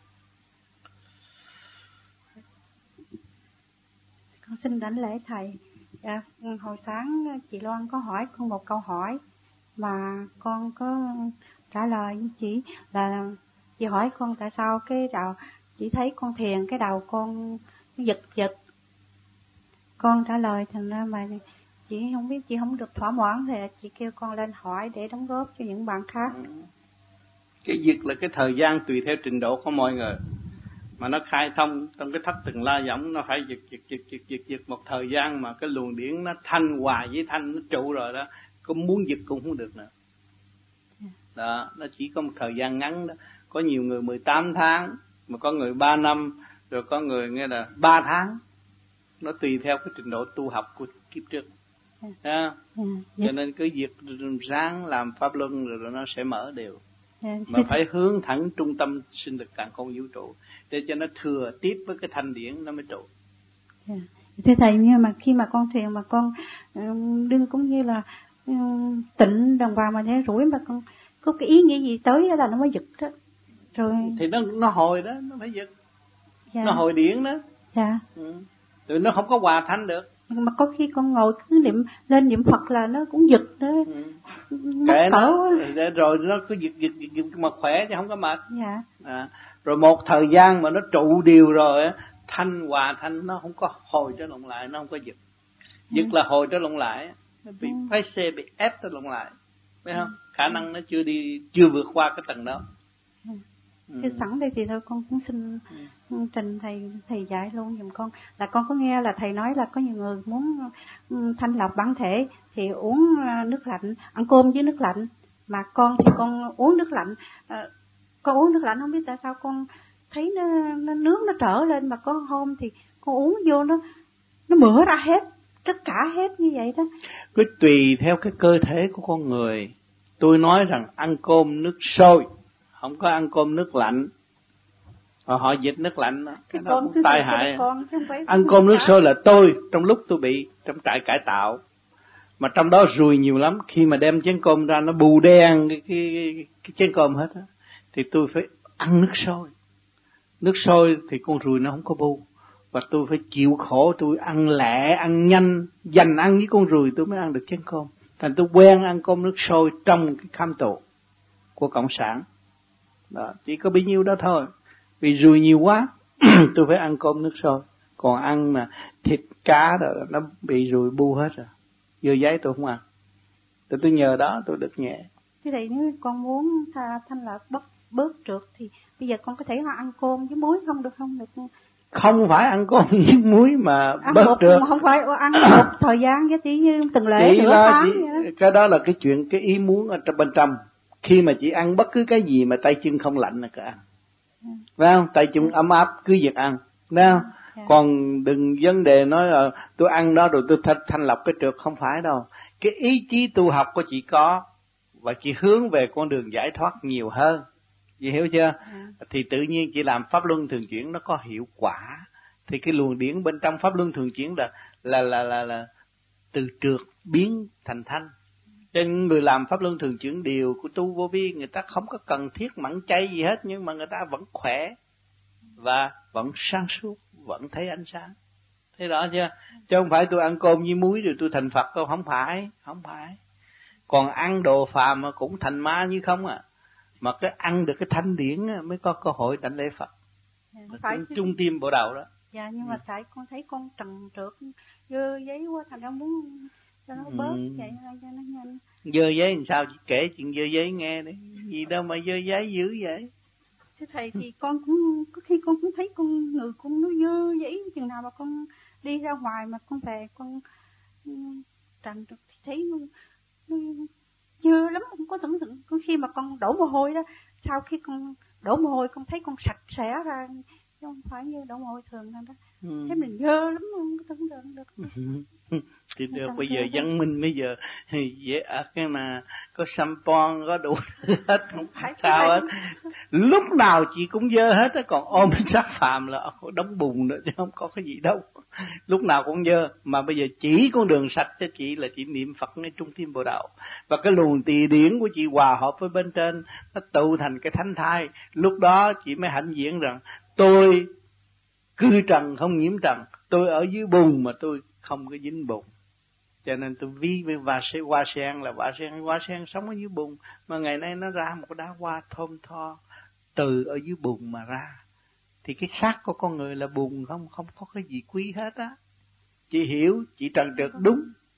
Con xin đảnh lễ thầy. Hồi sáng chị Loan có hỏi con một câu hỏi mà con có trả lời với chị là chị hỏi con tại sao cái đầu chị thấy con thiền cái đầu con giật giật. Con trả lời thành ra mà chị không biết, chị không được thỏa mãn thì chị kêu con lên hỏi để đóng góp cho những bạn khác. Cái việc là cái thời gian tùy theo trình độ của mọi người, mà nó khai thông trong cái thất từng la võng, nó phải giật một thời gian mà cái luồng điển nó thanh hòa với thanh nó trụ rồi đó, có muốn giật cũng không được nữa. Đó, nó chỉ có một thời gian ngắn đó. Có nhiều người 18 tháng, mà có người 3 năm, rồi có người nghe là 3 tháng. Nó tùy theo cái trình độ tu học của kiếp trước. Cho nên cứ việc ráng làm pháp luân rồi nó sẽ mở đều. Mà phải hướng thẳng trung tâm sinh lực càn khôn vũ trụ để cho nó thừa tiếp với cái thanh điển nó mới trụ. Thưa thầy, nhưng mà khi mà con thiền mà con đừng cũng như là tịnh đồng vào mà để rủi mà con có cái ý nghĩa gì tới đó là nó mới giật đó. Rồi thì nó hồi đó, nó phải giật. Nó hồi điển đó. Rồi nó không có hòa thanh được. Mà có khi con ngồi cứ lên niệm Phật là nó cũng giật đó. Kệ nó, rồi nó cứ giật mà khỏe chứ không có mệt. Rồi một thời gian mà nó trụ điều rồi á, thanh hòa thanh nó không có hồi trở lộn lại, nó không có giật. Giật là hồi trở lộn lại, nó bị phái xe, bị ép trở lộn lại, phải không? Khả năng nó chưa vượt qua cái tầng đó. Thì sẵn đây thì thôi con cũng xin trình thầy dạy luôn giùm con. Là con có nghe là thầy nói là có nhiều người muốn thanh lọc bản thể thì uống nước lạnh, ăn cơm với nước lạnh. Mà con thì con uống nước lạnh, con uống nước lạnh không biết tại sao con thấy nó nước nó trở lên, mà có hôm thì con uống vô nó mửa ra hết, tất cả hết như vậy đó. Cứ tùy theo cái cơ thể của con người. Tôi nói rằng ăn cơm nước sôi, không có ăn cơm nước lạnh. Họ dịch nước lạnh đó, cái đó cũng tai hại. Ăn cơm nước sôi là tôi, trong lúc tôi bị trong trại cải tạo, mà trong đó ruồi nhiều lắm, khi mà đem chén cơm ra nó bù đen cái chén cơm hết á, thì tôi phải ăn nước sôi. Nước sôi thì con ruồi nó không có bu, và tôi phải chịu khổ, tôi ăn lẹ, ăn nhanh, dành ăn với con ruồi tôi mới ăn được chén cơm. Thành tôi quen ăn cơm nước sôi trong cái kham tù của Cộng sản. Đó, chỉ có bấy nhiêu đó thôi. Vì ruồi nhiều quá, tôi phải ăn cơm nước sôi. Còn ăn mà thịt cá rồi nó bị ruồi bu hết rồi. Dưa giấy tôi không ăn. Tôi nhờ đó tôi được nhẹ. Thế thì nếu con muốn thanh lọc bớt trượt thì bây giờ con có thể ăn cơm với muối không được không? Được. Không phải ăn cơm với muối mà ăn bớt trượt. Không phải ăn một thời gian với tí như từng lễ nửa tháng vậy đó. Cái đó là cái chuyện, cái ý muốn ở bên trong. Khi mà chị ăn bất cứ cái gì mà tay chân không lạnh là cứ ăn. Phải không? Tay chân ấm áp cứ việc ăn. Phải không? Còn đừng vấn đề nói là tôi ăn đó rồi tôi thanh lọc cái trượt, không phải đâu. Cái ý chí tu học của chị có, và chị hướng về con đường giải thoát nhiều hơn. Chị hiểu chưa? Thì tự nhiên chị làm pháp luân thường chuyển nó có hiệu quả. Thì cái luồng điển bên trong pháp luân thường chuyển là từ trượt biến thành thanh. Cho nên người làm pháp luân thường chuyển điều của tu vô vi, người ta không có cần thiết mặn chay gì hết, nhưng mà người ta vẫn khỏe và vẫn sáng suốt, vẫn thấy ánh sáng. Thấy rõ chưa? Chứ không phải tôi ăn cơm với muối rồi tôi thành Phật đâu, không phải. Còn ăn đồ phàm mà cũng thành ma như không à. Mà cái ăn được cái thanh điển mới có cơ hội đảnh lễ Phật. Phải trung tim bộ đầu đó. Dạ, nhưng mà tại con thấy con trần trượt dơ giấy quá, thành ra muốn cho nó bớt vậy cho nó nhanh. Dơ giấy làm sao? Chị kể chuyện dơ giấy nghe đi. Gì đâu mà dơ giấy dữ vậy? Thưa thầy, thì con cũng có khi con cũng thấy con người con nó dơ giấy, chừng nào mà con đi ra ngoài mà con về con trần trượt thì thấy nó dơ lắm, không có tưởng tượng. Có khi mà con đổ mồ hôi đó, sau khi con đổ mồ hôi con thấy con sạch sẽ ra, chứ không phải như đổ mồ hôi thường đâu đó. Thế mình dơ lắm, không có tưởng tượng được. Thì được, bây giờ văn minh bây giờ dễ cái mà có sampon có đủ hết, không phải sao hết. Lúc nào chị cũng dơ hết á, còn ôm sắc phàm là đóng bùn nữa chứ không có cái gì đâu. Lúc nào cũng dơ, mà bây giờ chỉ con đường sạch cho chị là chị niệm Phật ngay trung tim bộ đạo, và cái luồng tỳ điển của chị hòa hợp với bên trên, nó tụ thành cái thánh thai. Lúc đó chị mới hãnh diện rằng tôi cư trần không nhiễm trần, tôi ở dưới bùn mà tôi không có dính bùn. Cho nên tôi ví với hoa sen là hoa sen sống ở dưới bùn, mà ngày nay nó ra một đá hoa thơm tho từ ở dưới bùn mà ra. Thì cái xác của con người là bùn, không có cái gì quý hết á. Chị hiểu, chị trần trượt đúng,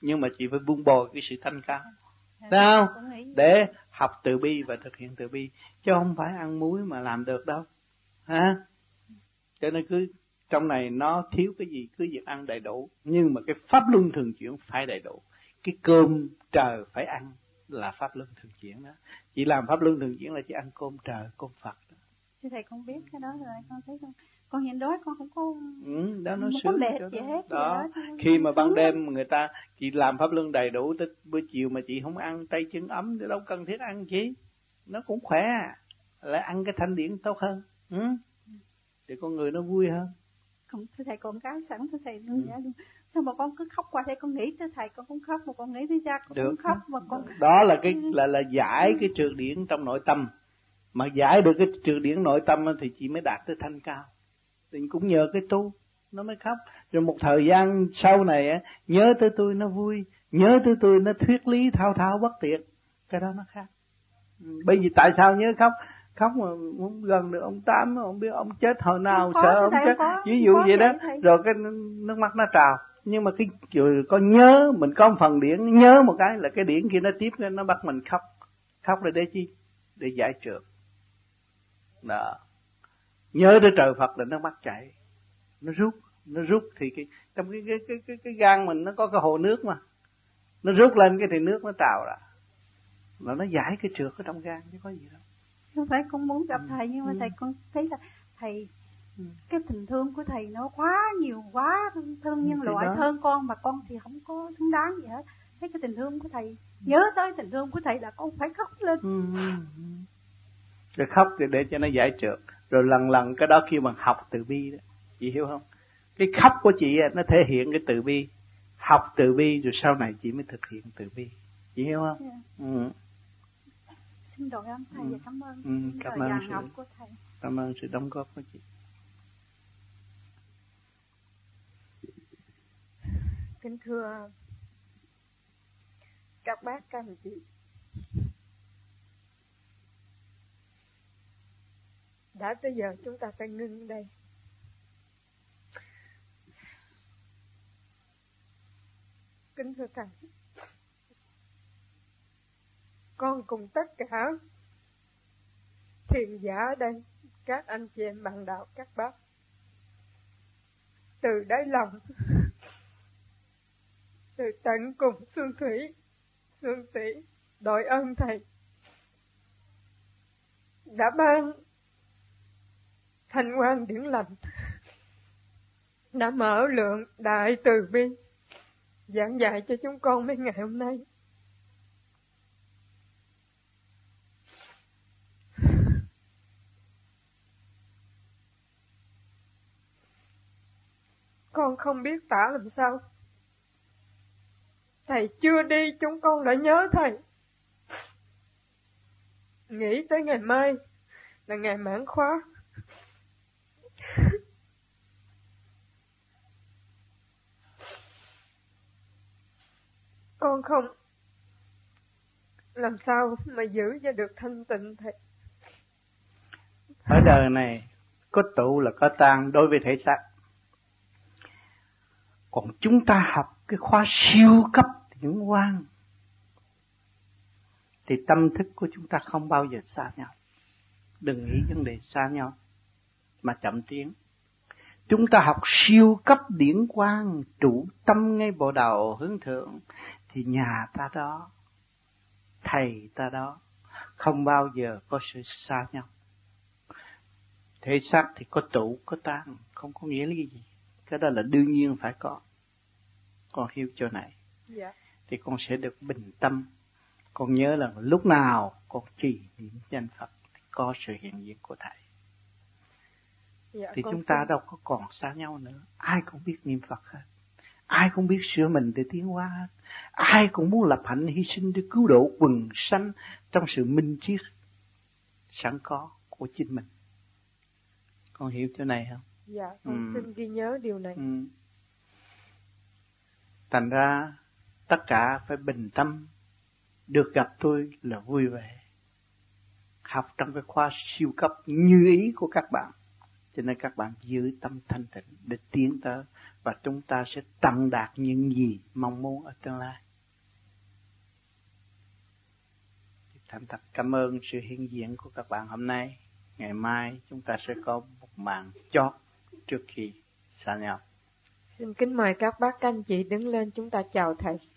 nhưng mà chị phải buông bồi cái sự thanh cao. Thấy không? Để học từ bi và thực hiện từ bi, chứ không phải ăn muối mà làm được đâu. Ha? Cho nên cứ trong này nó thiếu cái gì cứ việc ăn đầy đủ, nhưng mà cái pháp luân thường chuyển phải đầy đủ. Cái cơm trời phải ăn là pháp luân thường chuyển đó. Chị làm pháp luân thường chuyển là chị ăn cơm trời, cơm Phật. Thưa thầy, con biết cái đó rồi, con thấy con hiện đói con không có đó nó sướng gì hết đó. Khi mà ban đêm người ta chị làm pháp luân đầy đủ, tới bữa chiều mà chị không ăn tay chân ấm thì đâu cần thiết ăn chi, nó cũng khỏe, lại ăn cái thanh điển tốt hơn. Thì con người nó vui hơn. Thưa thầy, con cái sẵn thưa thầy sao mà con cứ khóc qua đây, con nghĩ tới thầy con cũng khóc, mà con nghĩ tới cha con cũng khóc, mà con đó là cái là giải cái trượt điển trong nội tâm. Mà giải được cái trượt điển nội tâm thì chị mới đạt tới thanh cao. Thì cũng nhờ cái tu nó mới khóc. Rồi một thời gian sau này nhớ tới tôi nó vui, nhớ tới tôi nó thuyết lý thao thao bất tuyệt, cái đó nó khác. Bởi vì tại sao nhớ khóc mà muốn gần được ông Tám, ông biết ông chết hồi nào, sợ ông chết, ví dụ vậy đó. Rồi cái nước mắt nó trào. Nhưng mà cái có nhớ, mình có một phần điển, nhớ một cái là cái điển kia nó tiếp lên, nó bắt mình khóc. Khóc để chi? Để giải trượt. Đó. Nhớ tới trời Phật là nó bắt chảy, nó rút thì trong cái gan mình nó có cái hồ nước mà, nó rút lên cái thì nước nó trào ra, là nó giải cái trượt ở trong gan chứ có gì đâu. Không phải con muốn gặp thầy, nhưng mà thầy con thấy là thầy cái tình thương của thầy nó quá nhiều, quá thương nhân loại, thương con, mà con thì không có xứng đáng gì hết. Thấy cái tình thương của thầy, nhớ tới tình thương của thầy là con phải khóc lên. Rồi khóc để cho nó giải trượt. Rồi lần cái đó kêu bằng học từ bi đó. Chị hiểu không? Cái khóc của chị nó thể hiện cái từ bi. Học từ bi rồi sau này chị mới thực hiện từ bi. Chị hiểu không? Xin đội ơn thầy và cảm ơn cảm ơn sự học của thầy. Cảm ơn sự đóng góp của chị. Kính thưa các bác, các anh chị, đã tới giờ chúng ta phải ngưng đây. Kính thưa thầy, con cùng tất cả thiền giả ở đây, các anh chị em bạn đạo, các bác, từ đáy lòng, từ tận cùng xương tủy đội ơn thầy đã ban thanh quan điển lành, đã mở lượng đại từ bi giảng dạy cho chúng con mấy ngày hôm nay. Con không biết tả làm sao. Thầy chưa đi chúng con đã nhớ thầy. Nghĩ tới ngày mai là ngày mãn khóa. Con không làm sao mà giữ cho được thanh tịnh thầy. Ở đời này có tụ là có tan đối với thể xác. Còn chúng ta học cái khóa siêu cấp điển quang thì tâm thức của chúng ta không bao giờ xa nhau. Đừng nghĩ vấn đề xa nhau mà chậm tiến. Chúng ta học siêu cấp điển quang, trụ tâm ngay bộ đầu hướng thượng, thì nhà ta đó, thầy ta đó, không bao giờ có sự xa nhau. Thể xác thì có trụ, có tan, không có nghĩa là cái gì. Cái đó là đương nhiên phải có. Con hiểu chỗ này. Dạ. Thì con sẽ được bình tâm. Con nhớ là lúc nào con trì niệm danh Phật thì có sự hiện diện của thầy. Dạ, thì chúng ta đâu có còn xa nhau nữa. Ai cũng biết niệm Phật hết. Ai cũng biết sửa mình để tiến hóa hết. Ai cũng muốn lập hạnh hy sinh để cứu độ quần sanh trong sự minh triết sẵn có của chính mình. Con hiểu chỗ này không? Dạ, con xin ghi nhớ điều này. Thành ra tất cả phải bình tâm. Được gặp tôi là vui vẻ. Học trong cái khóa siêu cấp như ý của các bạn. Cho nên các bạn giữ tâm thanh tịnh để tiến tới, và chúng ta sẽ tận đạt những gì mong muốn ở tương lai. Thành thật cảm ơn sự hiện diện của các bạn hôm nay. Ngày mai chúng ta sẽ có một màn chót trước khi xa nhau. Xin kính mời các bác các anh chị đứng lên, chúng ta chào thầy.